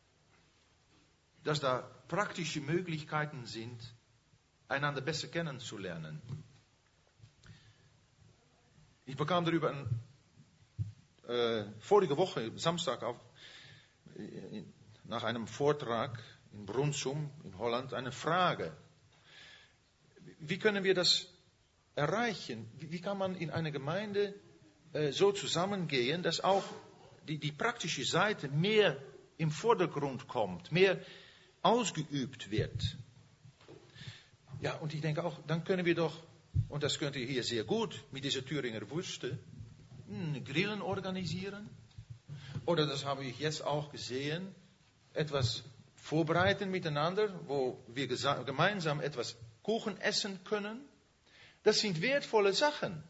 dass da praktische Möglichkeiten sind, einander besser kennenzulernen. Ich bekam darüber ein, äh, vorige Woche, Samstag, auf, äh, nach einem Vortrag in Brunsum in Holland, eine Frage. Wie können wir das erreichen? Wie, wie kann man in einer Gemeinde äh, so zusammengehen, dass auch die, die praktische Seite mehr im Vordergrund kommt, mehr ausgeübt wird? Ja, und ich denke auch, dann können wir doch, und das könnt ihr hier sehr gut mit dieser Thüringer Würste, Grillen organisieren. Oder das habe ich jetzt auch gesehen, etwas vorbereiten miteinander, wo wir gemeinsam etwas Kuchen essen können. Das sind wertvolle Sachen.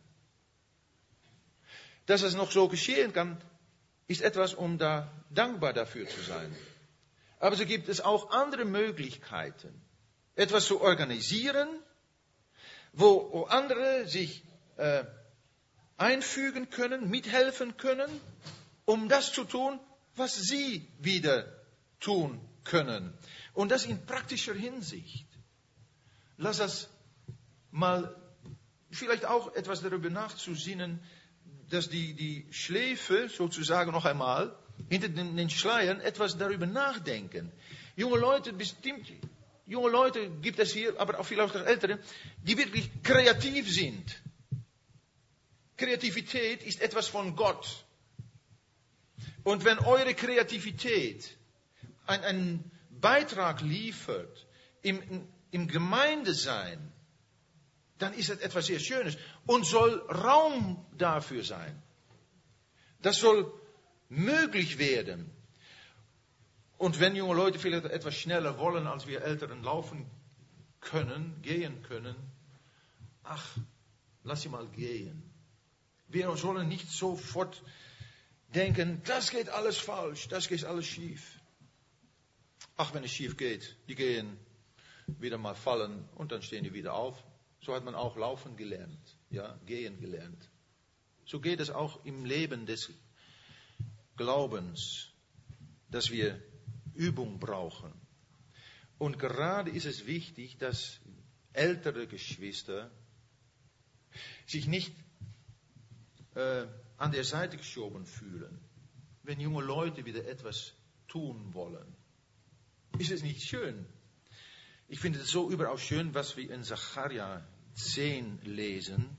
Dass es noch so geschehen kann, ist etwas, um da dankbar dafür zu sein. Aber so gibt es auch andere Möglichkeiten, etwas zu organisieren, wo, wo andere sich äh, einfügen können, mithelfen können, um das zu tun, was sie wieder tun können. Und das in praktischer Hinsicht. Lass das mal vielleicht auch etwas darüber nachzusinnen, dass die, die Schläfe sozusagen noch einmal hinter den, den Schleiern etwas darüber nachdenken. Junge Leute, bestimmt, junge Leute gibt es hier, aber auch vielleicht auch Ältere, die wirklich kreativ sind. Kreativität ist etwas von Gott. Und wenn eure Kreativität einen Beitrag liefert im, im Gemeindesein, dann ist das etwas sehr Schönes und soll Raum dafür sein. Das soll möglich werden. Und wenn junge Leute vielleicht etwas schneller wollen, als wir Älteren laufen können, gehen können, ach, lass sie mal gehen. Wir sollen nicht sofort denken, das geht alles falsch, das geht alles schief. Ach, wenn es schief geht, die gehen wieder mal fallen und dann stehen die wieder auf. So hat man auch laufen gelernt, ja, gehen gelernt. So geht es auch im Leben des Glaubens, dass wir Übung brauchen. Und gerade ist es wichtig, dass ältere Geschwister sich nicht äh, an der Seite geschoben fühlen, wenn junge Leute wieder etwas tun wollen. Ist es nicht schön? Ich finde es so überaus schön, was wir in Sacharja zehn lesen.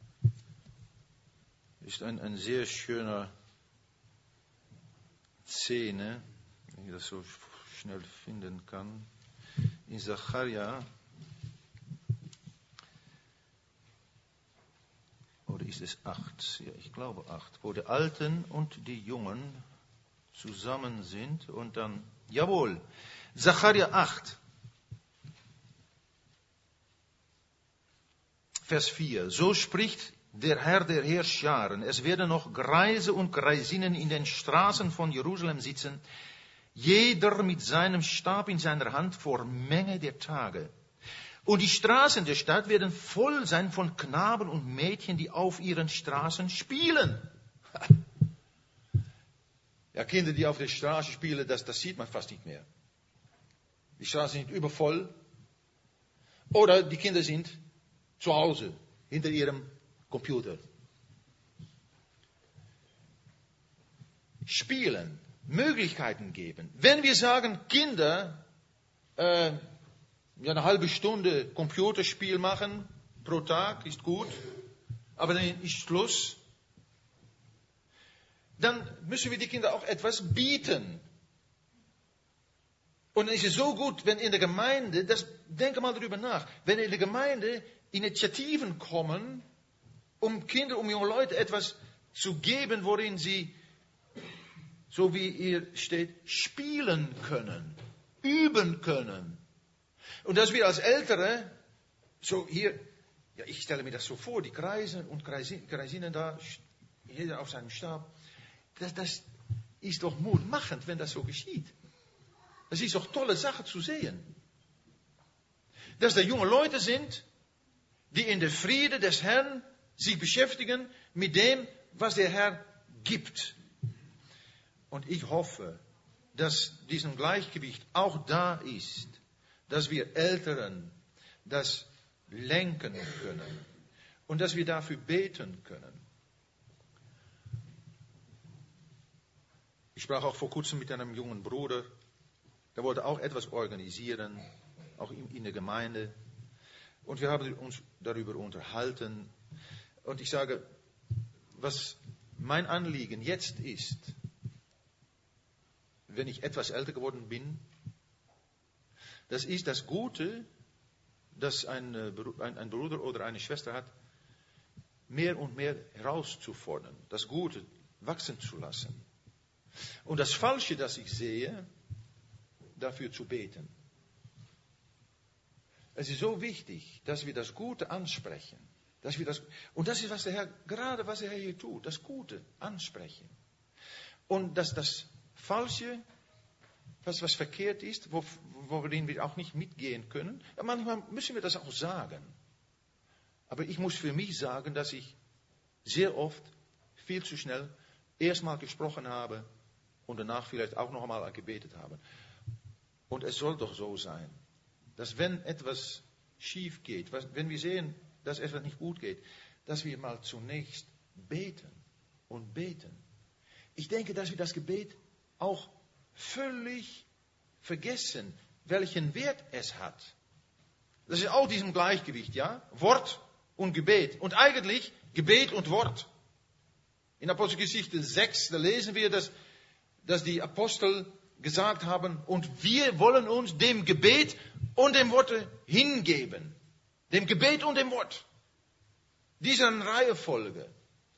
Ist ein, ein sehr schöner Szene, wenn ich das so schnell finden kann. In Sacharja, oder ist es acht? Ja, ich glaube acht, wo die Alten und die Jungen zusammen sind und dann, jawohl, Sacharja acht. Vers vier. So spricht der Herr der Heerscharen. Es werden noch Greise und Greisinnen in den Straßen von Jerusalem sitzen, jeder mit seinem Stab in seiner Hand vor Menge der Tage. Und die Straßen der Stadt werden voll sein von Knaben und Mädchen, die auf ihren Straßen spielen. Ja, Kinder, die auf der Straße spielen, das, das sieht man fast nicht mehr. Die Straßen sind übervoll. Oder die Kinder sind zu Hause, hinter ihrem Computer. Spielen, Möglichkeiten geben. Wenn wir sagen, Kinder, äh, ja, eine halbe Stunde Computerspiel machen pro Tag ist gut, aber dann ist Schluss, dann müssen wir die Kinder auch etwas bieten. Und dann ist es so gut, wenn in der Gemeinde, das, denke mal darüber nach, wenn in der Gemeinde Initiativen kommen, um Kinder, um junge Leute etwas zu geben, worin sie so wie hier steht, spielen können, üben können. Und dass wir als Ältere, so hier, ja, ich stelle mir das so vor, die Kreisen und Kreisinnen da, jeder auf seinem Stab, das, das ist doch mutmachend, wenn das so geschieht. Das ist doch tolle Sache zu sehen. Dass da junge Leute sind, die in der Friede des Herrn sich beschäftigen mit dem, was der Herr gibt. Und ich hoffe, dass diesen Gleichgewicht auch da ist, dass wir Älteren das lenken können und dass wir dafür beten können. Ich sprach auch vor kurzem mit einem jungen Bruder, der wollte auch etwas organisieren, auch in der Gemeinde. Und wir haben uns darüber unterhalten. Und ich sage, was mein Anliegen jetzt ist, wenn ich etwas älter geworden bin, das ist das Gute, das ein, ein, ein Bruder oder eine Schwester hat, mehr und mehr herauszufordern, das Gute wachsen zu lassen. Und das Falsche, das ich sehe, dafür zu beten. Es ist so wichtig, dass wir das Gute ansprechen. Dass wir das, und das ist, was der Herr, gerade was der Herr hier tut, das Gute ansprechen. Und dass das Falsche, was, was verkehrt ist, wo, worin wir auch nicht mitgehen können, ja, manchmal müssen wir das auch sagen. Aber ich muss für mich sagen, dass ich sehr oft viel zu schnell erstmal gesprochen habe und danach vielleicht auch noch einmal gebetet habe. Und es soll doch so sein, dass wenn etwas schief geht, wenn wir sehen, dass etwas nicht gut geht, dass wir mal zunächst beten und beten. Ich denke, dass wir das Gebet auch völlig vergessen, welchen Wert es hat. Das ist auch diesem Gleichgewicht, ja? Wort und Gebet. Und eigentlich Gebet und Wort. In Apostelgeschichte sechs, da lesen wir, dass, dass die Apostel gesagt haben, und wir wollen uns dem Gebet und dem Worte hingeben. Dem Gebet und dem Wort. Dieser Reihenfolge.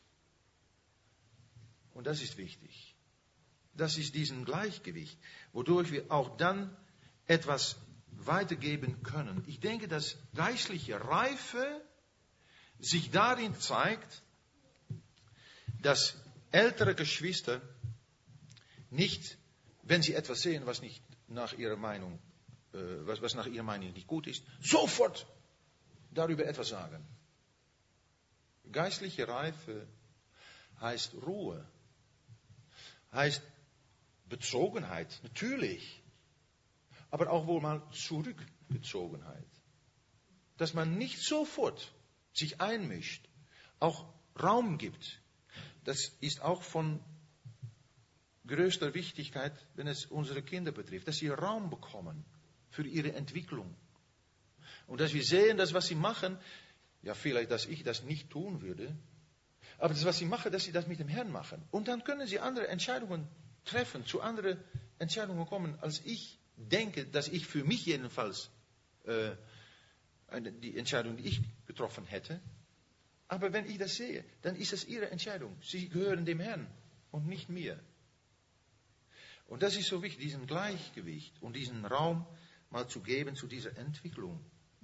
Und das ist wichtig. Das ist diesen Gleichgewicht, wodurch wir auch dann etwas weitergeben können. Ich denke, dass geistliche Reife sich darin zeigt, dass ältere Geschwister nicht, wenn sie etwas sehen, was nicht nach ihrer Meinung, äh, was, was nach ihrer Meinung nicht gut ist, sofort darüber etwas sagen. Geistliche Reife heißt Ruhe, heißt Bezogenheit, natürlich, aber auch wohl mal Zurückgezogenheit. Dass man nicht sofort sich einmischt, auch Raum gibt. Das ist auch von größter Wichtigkeit, wenn es unsere Kinder betrifft, dass sie Raum bekommen für ihre Entwicklung. Und dass wir sehen, dass was sie machen, ja vielleicht, dass ich das nicht tun würde, aber das, was sie machen, dass sie das mit dem Herrn machen. Und dann können sie andere Entscheidungen treffen, zu anderen Entscheidungen kommen, als ich denke, dass ich für mich jedenfalls äh, eine, die Entscheidung, die ich getroffen hätte. Aber wenn ich das sehe, dann ist es ihre Entscheidung. Sie gehören dem Herrn und nicht mir. Und das ist so wichtig, diesen Gleichgewicht und diesen Raum mal zu geben zu dieser Entwicklung.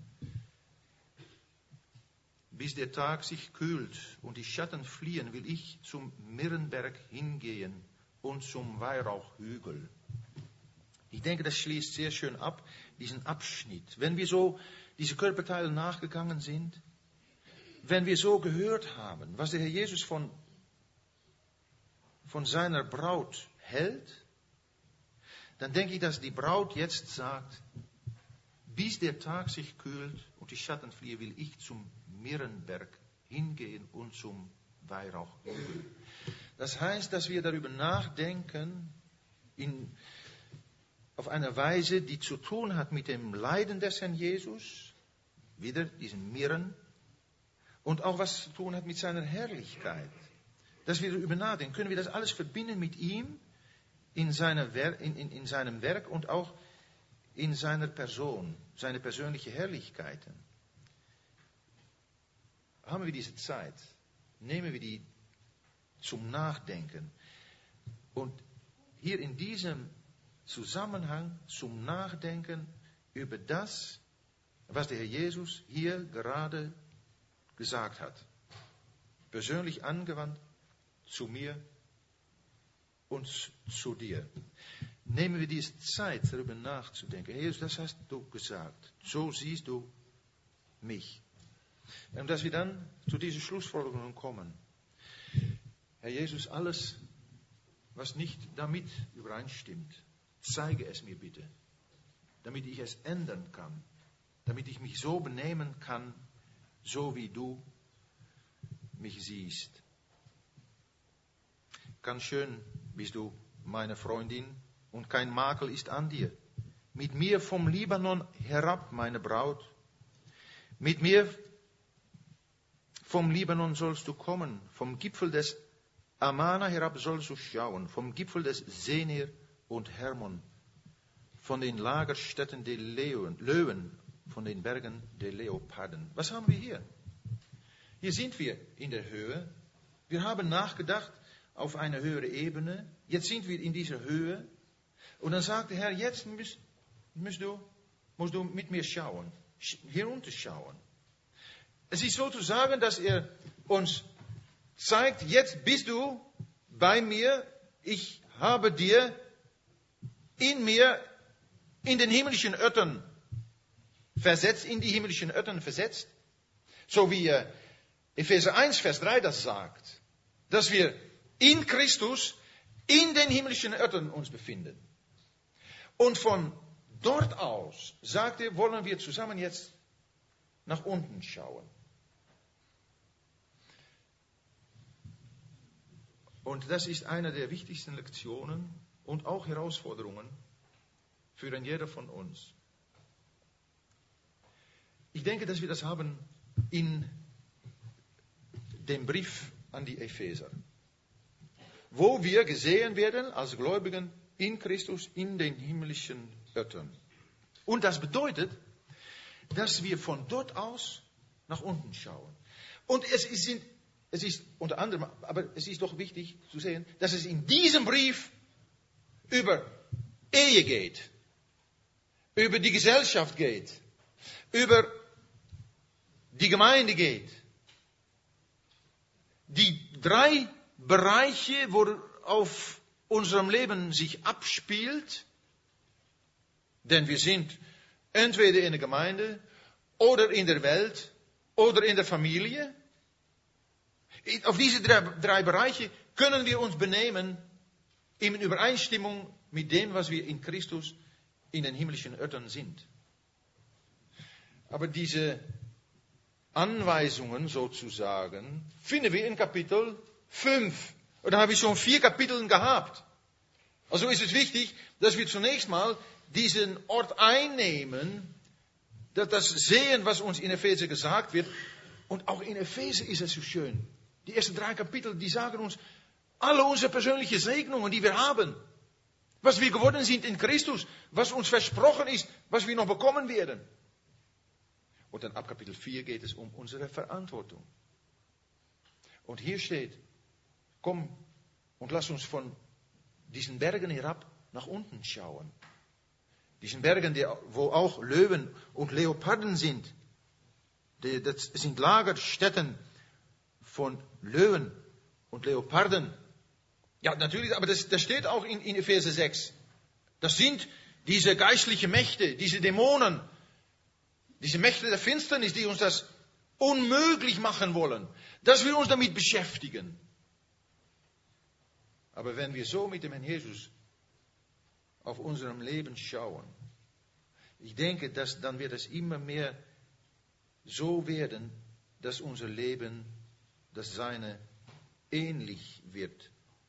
Bis der Tag sich kühlt und die Schatten fliehen, will ich zum Mirrenberg hingehen und zum Weihrauchhügel. Ich denke, das schließt sehr schön ab, diesen Abschnitt. Wenn wir so diese Körperteile nachgegangen sind, wenn wir so gehört haben, was der Herr Jesus von, von seiner Braut hält, dann denke ich, dass die Braut jetzt sagt, bis der Tag sich kühlt und die Schatten fliehen, will ich zum Mirrenberg hingehen und zum Weihrauchhügel. Das heißt, dass wir darüber nachdenken, in, auf eine Weise, die zu tun hat mit dem Leiden des Herrn Jesus, wieder diesen Mirren, und auch was zu tun hat mit seiner Herrlichkeit. Dass wir darüber nachdenken, können wir das alles verbinden mit ihm in, seiner Wer- in, in, in seinem Werk und auch in seiner Person, seine persönliche Herrlichkeiten. Haben wir diese Zeit, nehmen wir die zum Nachdenken. Und hier in diesem Zusammenhang zum Nachdenken über das, was der Herr Jesus hier gerade gesagt hat. Persönlich angewandt zu mir und zu dir. Nehmen wir diese Zeit, darüber nachzudenken. Herr Jesus, das hast du gesagt. So siehst du mich. Und dass wir dann zu dieser Schlussfolgerung kommen. Herr Jesus, alles, was nicht damit übereinstimmt, zeige es mir bitte, damit ich es ändern kann, damit ich mich so benehmen kann, so wie du mich siehst. Ganz schön bist du meine Freundin und kein Makel ist an dir. Mit mir vom Libanon herab, meine Braut, mit mir vom Libanon sollst du kommen, vom Gipfel des Amana herab sollst du schauen, vom Gipfel des Senir und Hermon, von den Lagerstätten der Löwen, Löwen, von den Bergen der Leoparden. Was haben wir hier? Hier sind wir in der Höhe. Wir haben nachgedacht auf eine höhere Ebene. Jetzt sind wir in dieser Höhe. Und dann sagt der Herr, jetzt musst, musst, du, musst du mit mir schauen, herunterschauen. Es ist sozusagen, dass er uns zeigt, jetzt bist du bei mir, ich habe dir in mir in den himmlischen Öttern versetzt, in die himmlischen Öttern versetzt. So wie Epheser eins, Vers drei das sagt, dass wir in Christus in den himmlischen Öttern uns befinden. Und von dort aus, sagt er, wollen wir zusammen jetzt nach unten schauen. Und das ist eine der wichtigsten Lektionen und auch Herausforderungen für ein jeder von uns. Ich denke, dass wir das haben in dem Brief an die Epheser, wo wir gesehen werden als Gläubigen in Christus in den himmlischen Öttern. Und das bedeutet, dass wir von dort aus nach unten schauen. Und es ist, es ist unter anderem, aber es ist doch wichtig zu sehen, dass es in diesem Brief über Ehe geht, über die Gesellschaft geht, über die Gemeinde geht. Die drei Bereiche, wo auf unserem Leben sich abspielt, denn wir sind entweder in der Gemeinde oder in der Welt oder in der Familie. Auf diese drei, drei Bereiche können wir uns benehmen in Übereinstimmung mit dem, was wir in Christus in den himmlischen Öttern sind. Aber diese Anweisungen sozusagen finden wir in Kapitel fünf. Und da habe ich schon vier Kapitel gehabt. Also ist es wichtig, dass wir zunächst mal diesen Ort einnehmen, dass das sehen, was uns in Epheser gesagt wird. Und auch in Epheser ist es so schön. Die ersten drei Kapitel, die sagen uns alle unsere persönlichen Segnungen, die wir haben. Was wir geworden sind in Christus, was uns versprochen ist, was wir noch bekommen werden. Und dann ab Kapitel vier geht es um unsere Verantwortung. Und hier steht, komm und lass uns von diesen Bergen herab nach unten schauen. Diesen Bergen, wo auch Löwen und Leoparden sind. Das sind Lagerstätten von Löwen und Leoparden. Ja, natürlich, aber das, das steht auch in, in Epheser sechs. Das sind diese geistlichen Mächte, diese Dämonen, diese Mächte der Finsternis, die uns das unmöglich machen wollen, dass wir uns damit beschäftigen. Aber wenn wir so mit dem Herrn Jesus auf unserem Leben schauen, ich denke, dass dann wird es immer mehr so werden, dass unser Leben, das seine ähnlich wird.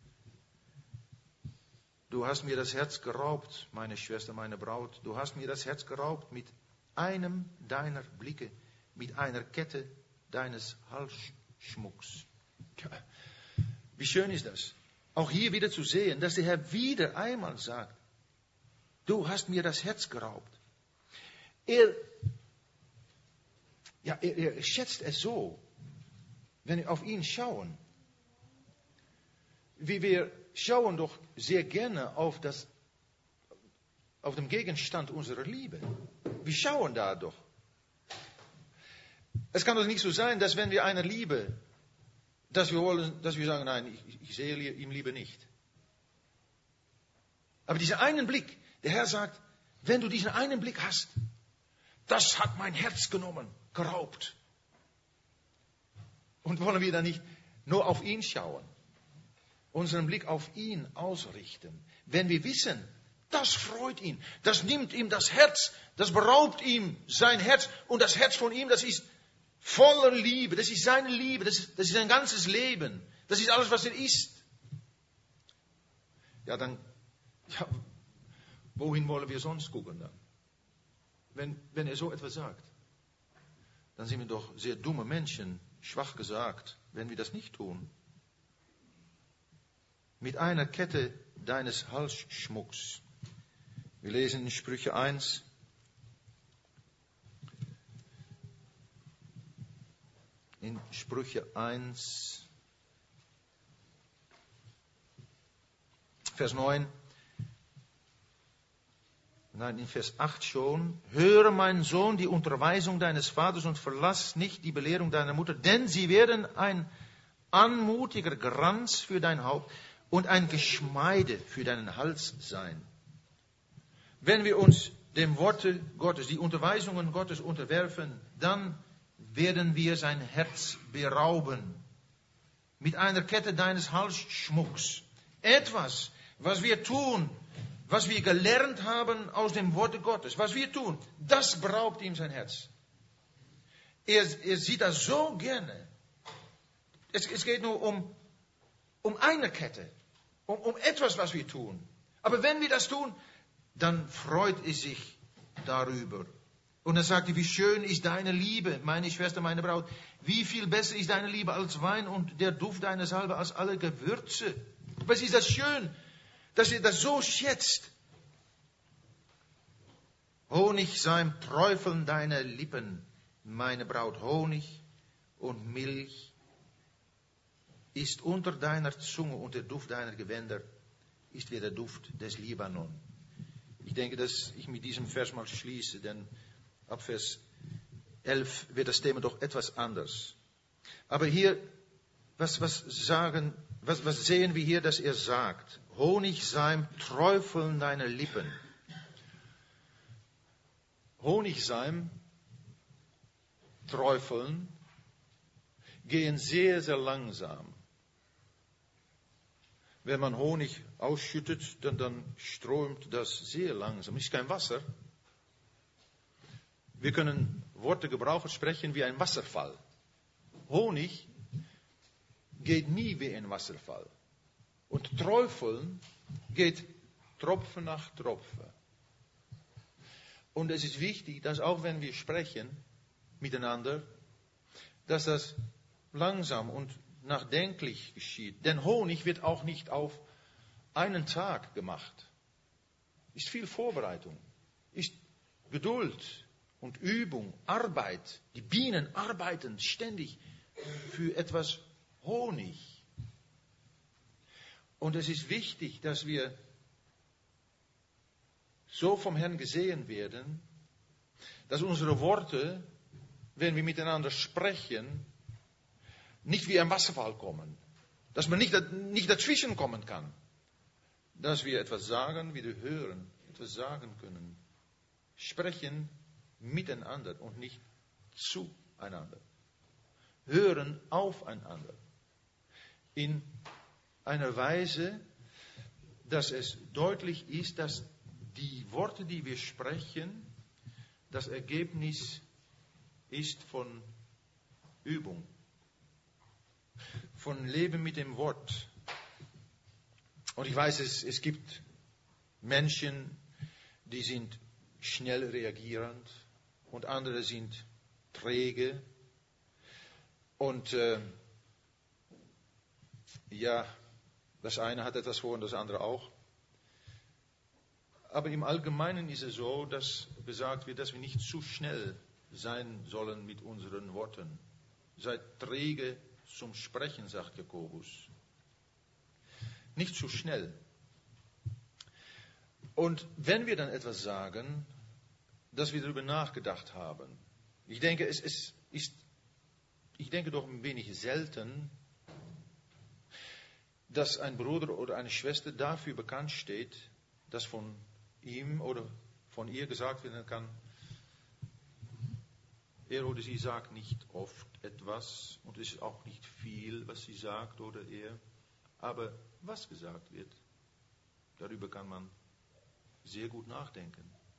Du hast mir das Herz geraubt, meine Schwester, meine Braut. Du hast mir das Herz geraubt mit einem deiner Blicke, mit einer Kette deines Halsschmucks. Ja, wie schön ist das? Auch hier wieder zu sehen, dass der Herr wieder einmal sagt, du hast mir das Herz geraubt. Er, ja, er, er schätzt es so, wenn wir auf ihn schauen, wie wir schauen doch sehr gerne auf, das, auf den Gegenstand unserer Liebe. Wir schauen da doch. Es kann doch nicht so sein, dass wenn wir eine Liebe, dass wir, wollen, dass wir sagen, nein, ich, ich sehe ihm Liebe nicht. Aber diesen einen Blick, der Herr sagt, wenn du diesen einen Blick hast, das hat mein Herz genommen, geraubt. Und wollen wir dann nicht nur auf ihn schauen, unseren Blick auf ihn ausrichten, wenn wir wissen, das freut ihn, das nimmt ihm das Herz, das beraubt ihm sein Herz und das Herz von ihm, das ist voller Liebe, das ist seine Liebe, das ist, das ist sein ganzes Leben, das ist alles, was er ist. Ja, dann, ja, wohin wollen wir sonst gucken dann? Wenn, wenn er so etwas sagt, dann sind wir doch sehr dumme Menschen, schwach gesagt, wenn wir das nicht tun. Mit einer Kette deines Halsschmucks. Wir lesen in Sprüche eins. In Sprüche eins, Vers neun. Nein, in Vers acht schon. Höre, mein Sohn, die Unterweisung deines Vaters und verlass nicht die Belehrung deiner Mutter, denn sie werden ein anmutiger Kranz für dein Haupt und ein Geschmeide für deinen Hals sein. Wenn wir uns dem Worte Gottes, die Unterweisungen Gottes unterwerfen, dann werden wir sein Herz berauben. Mit einer Kette deines Halsschmucks. Etwas, was wir tun, was wir gelernt haben aus dem Worte Gottes, was wir tun, das beraubt ihm sein Herz. Er, er sieht das so gerne. Es, es geht nur um, um eine Kette, um, um etwas, was wir tun. Aber wenn wir das tun, dann freut er sich darüber. Und er sagte, wie schön ist deine Liebe, meine Schwester, meine Braut. Wie viel besser ist deine Liebe als Wein und der Duft deiner Salbe als alle Gewürze. Was ist das schön, dass ihr das so schätzt. Honig sein Träufeln deiner Lippen, meine Braut. Honig und Milch ist unter deiner Zunge und der Duft deiner Gewänder ist wie der Duft des Libanon. Ich denke, dass ich mit diesem Vers mal schließe, denn ab Vers elf wird das Thema doch etwas anders. Aber hier, was, was, sagen, was, was sehen wir hier, dass er sagt? Honigseim träufeln deine Lippen. Honigseim träufeln gehen sehr, sehr langsam. Wenn man Honig ausschüttet, dann, dann strömt das sehr langsam. Es ist kein Wasser. Wir können Worte gebrauchen, sprechen wie ein Wasserfall. Honig geht nie wie ein Wasserfall. Und Träufeln geht Tropfen nach Tropfen. Und es ist wichtig, dass auch wenn wir sprechen miteinander, dass das langsam und nachdenklich geschieht. Denn Honig wird auch nicht auf einen Tag gemacht. Ist viel Vorbereitung, ist Geduld und Übung, Arbeit. Die Bienen arbeiten ständig für etwas Honig. Und es ist wichtig, dass wir so vom Herrn gesehen werden, dass unsere Worte, wenn wir miteinander sprechen, nicht wie ein Wasserfall kommen. Dass man nicht, nicht dazwischen kommen kann. Dass wir etwas sagen, wieder hören, etwas sagen können. Sprechen miteinander und nicht zueinander. Hören aufeinander. In einer Weise, dass es deutlich ist, dass die Worte, die wir sprechen, das Ergebnis ist von Übung. Von Leben mit dem Wort. Und ich weiß, es, es gibt Menschen, die sind schnell reagierend und andere sind träge. Und äh, ja, das eine hat etwas vor und das andere auch. Aber im Allgemeinen ist es so, dass gesagt wird, dass wir nicht zu schnell sein sollen mit unseren Worten. Seid träge zum Sprechen, sagt Jakobus. nicht zu schnell. Und wenn wir dann etwas sagen, dass wir darüber nachgedacht haben. Ich denke, es, es ist, ich denke doch ein wenig selten, dass ein Bruder oder eine Schwester dafür bekannt steht, dass von ihm oder von ihr gesagt werden kann, er oder sie sagt nicht oft etwas und es ist auch nicht viel, was sie sagt oder er. Aber was gesagt wird, darüber kann man sehr gut nachdenken.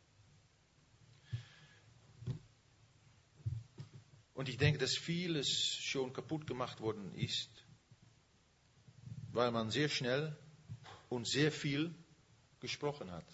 Und ich denke, dass vieles schon kaputt gemacht worden ist, weil man sehr schnell und sehr viel gesprochen hat.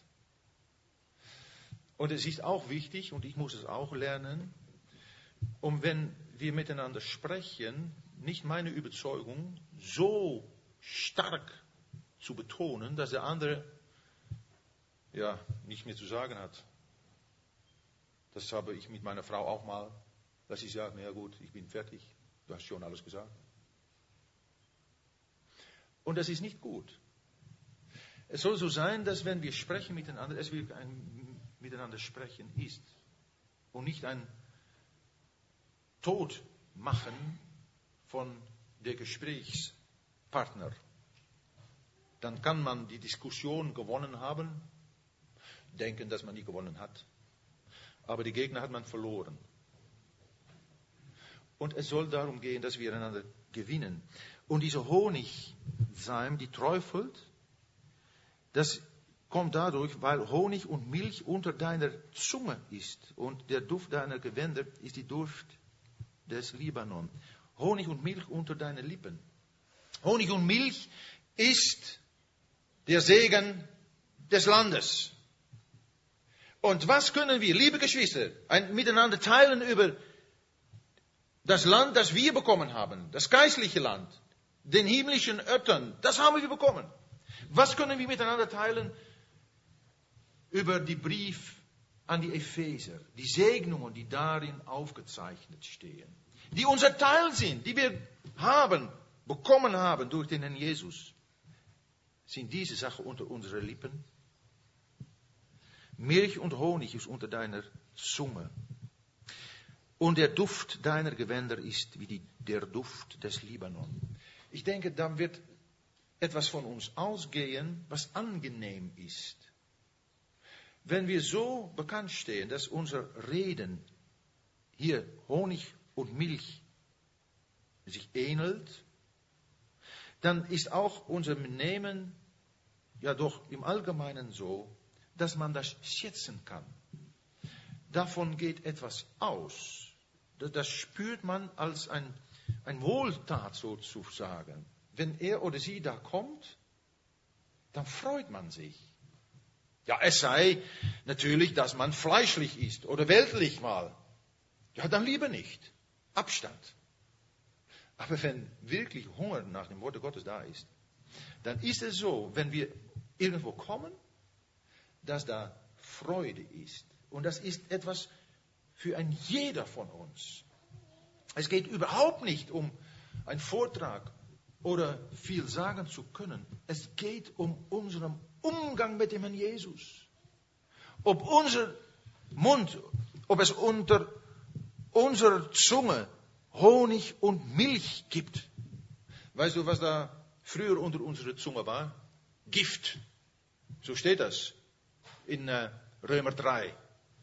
Und es ist auch wichtig, und ich muss es auch lernen, um wenn wir miteinander sprechen, nicht meine Überzeugung so stark zu betonen, dass der andere ja nichts mehr zu sagen hat. Das habe ich mit meiner Frau auch mal, dass ich sage, na ja gut, ich bin fertig, du hast schon alles gesagt. Und das ist nicht gut. Es soll so sein, dass wenn wir sprechen miteinander, es wirklich ein Miteinander sprechen ist und nicht ein Tod machen von der Gesprächspartner. Dann kann man die Diskussion gewonnen haben, denken, dass man die gewonnen hat. Aber die Gegner hat man verloren. Und es soll darum gehen, dass wir einander gewinnen. Und diese Honigseim, die träufelt, das kommt dadurch, weil Honig und Milch unter deiner Zunge ist. Und der Duft deiner Gewänder ist die Duft des Libanon. Honig und Milch unter deinen Lippen. Honig und Milch ist der Segen des Landes. Und was können wir, liebe Geschwister, ein, miteinander teilen über das Land, das wir bekommen haben, das geistliche Land, den himmlischen Örtern, das haben wir bekommen. Was können wir miteinander teilen über die Brief an die Epheser, die Segnungen, die darin aufgezeichnet stehen, die unser Teil sind, die wir haben, bekommen haben durch den Herrn Jesus. Sind diese Sachen unter unseren Lippen? Milch und Honig ist unter deiner Zunge. Und der Duft deiner Gewänder ist wie die, der Duft des Libanon. Ich denke, dann wird etwas von uns ausgehen, was angenehm ist. Wenn wir so bekannt stehen, dass unser Reden hier Honig und Milch sich ähnelt, dann ist auch unser Benehmen ja doch im Allgemeinen so, dass man das schätzen kann. Davon geht etwas aus. Das spürt man als ein, ein Wohltat sozusagen. Wenn er oder sie da kommt, dann freut man sich. Ja, es sei natürlich, dass man fleischlich ist oder weltlich mal. Ja, dann lieber nicht. Abstand. Aber wenn wirklich Hunger nach dem Wort Gottes da ist, dann ist es so, wenn wir irgendwo kommen, dass da Freude ist. Und das ist etwas für ein jeder von uns. Es geht überhaupt nicht um einen Vortrag oder viel sagen zu können. Es geht um unseren Umgang mit dem Herrn Jesus. Ob unser Mund, ob es unter unserer Zunge Honig und Milch gibt. Weißt du, was da früher unter unserer Zunge war? Gift. So steht das in äh, Römer drei.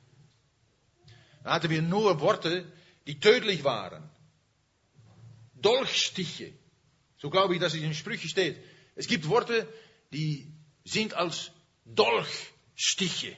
Da hatten wir nur Worte, die tödlich waren. Dolchstiche. So glaube ich, dass es in Sprüche steht. Es gibt Worte, die sind als Dolchstiche.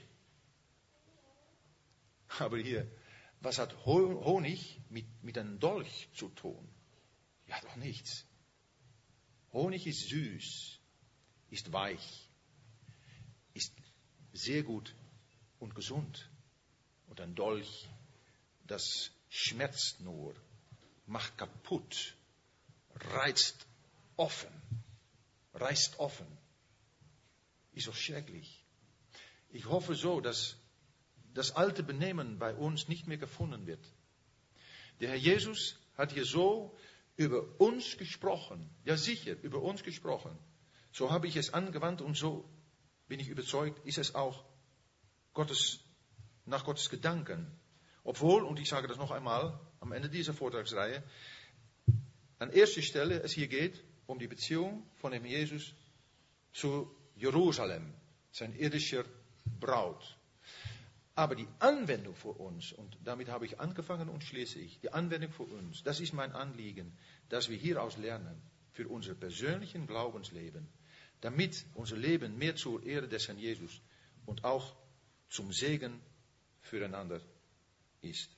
Aber hier, was hat Honig mit, mit einem Dolch zu tun? Ja, doch nichts. Honig ist süß, ist weich, ist sehr gut und gesund. Und ein Dolch, das schmerzt nur, macht kaputt, reizt offen, reißt offen. Ist doch schrecklich. Ich hoffe so, dass das alte Benehmen bei uns nicht mehr gefunden wird. Der Herr Jesus hat hier so über uns gesprochen, ja sicher, über uns gesprochen, So habe ich es angewandt und so bin ich überzeugt, ist es auch Gottes, nach Gottes Gedanken. Obwohl, und ich sage das noch einmal am Ende dieser Vortragsreihe, an erster Stelle es hier geht um die Beziehung von dem Jesus zu Jerusalem, sein irdischer Braut. Aber die Anwendung für uns, und damit habe ich angefangen und schließe ich, die Anwendung für uns, das ist mein Anliegen, dass wir hieraus lernen, für unser persönlichen Glaubensleben, damit unser Leben mehr zur Ehre des Herrn Jesus und auch zum Segen füreinander ist.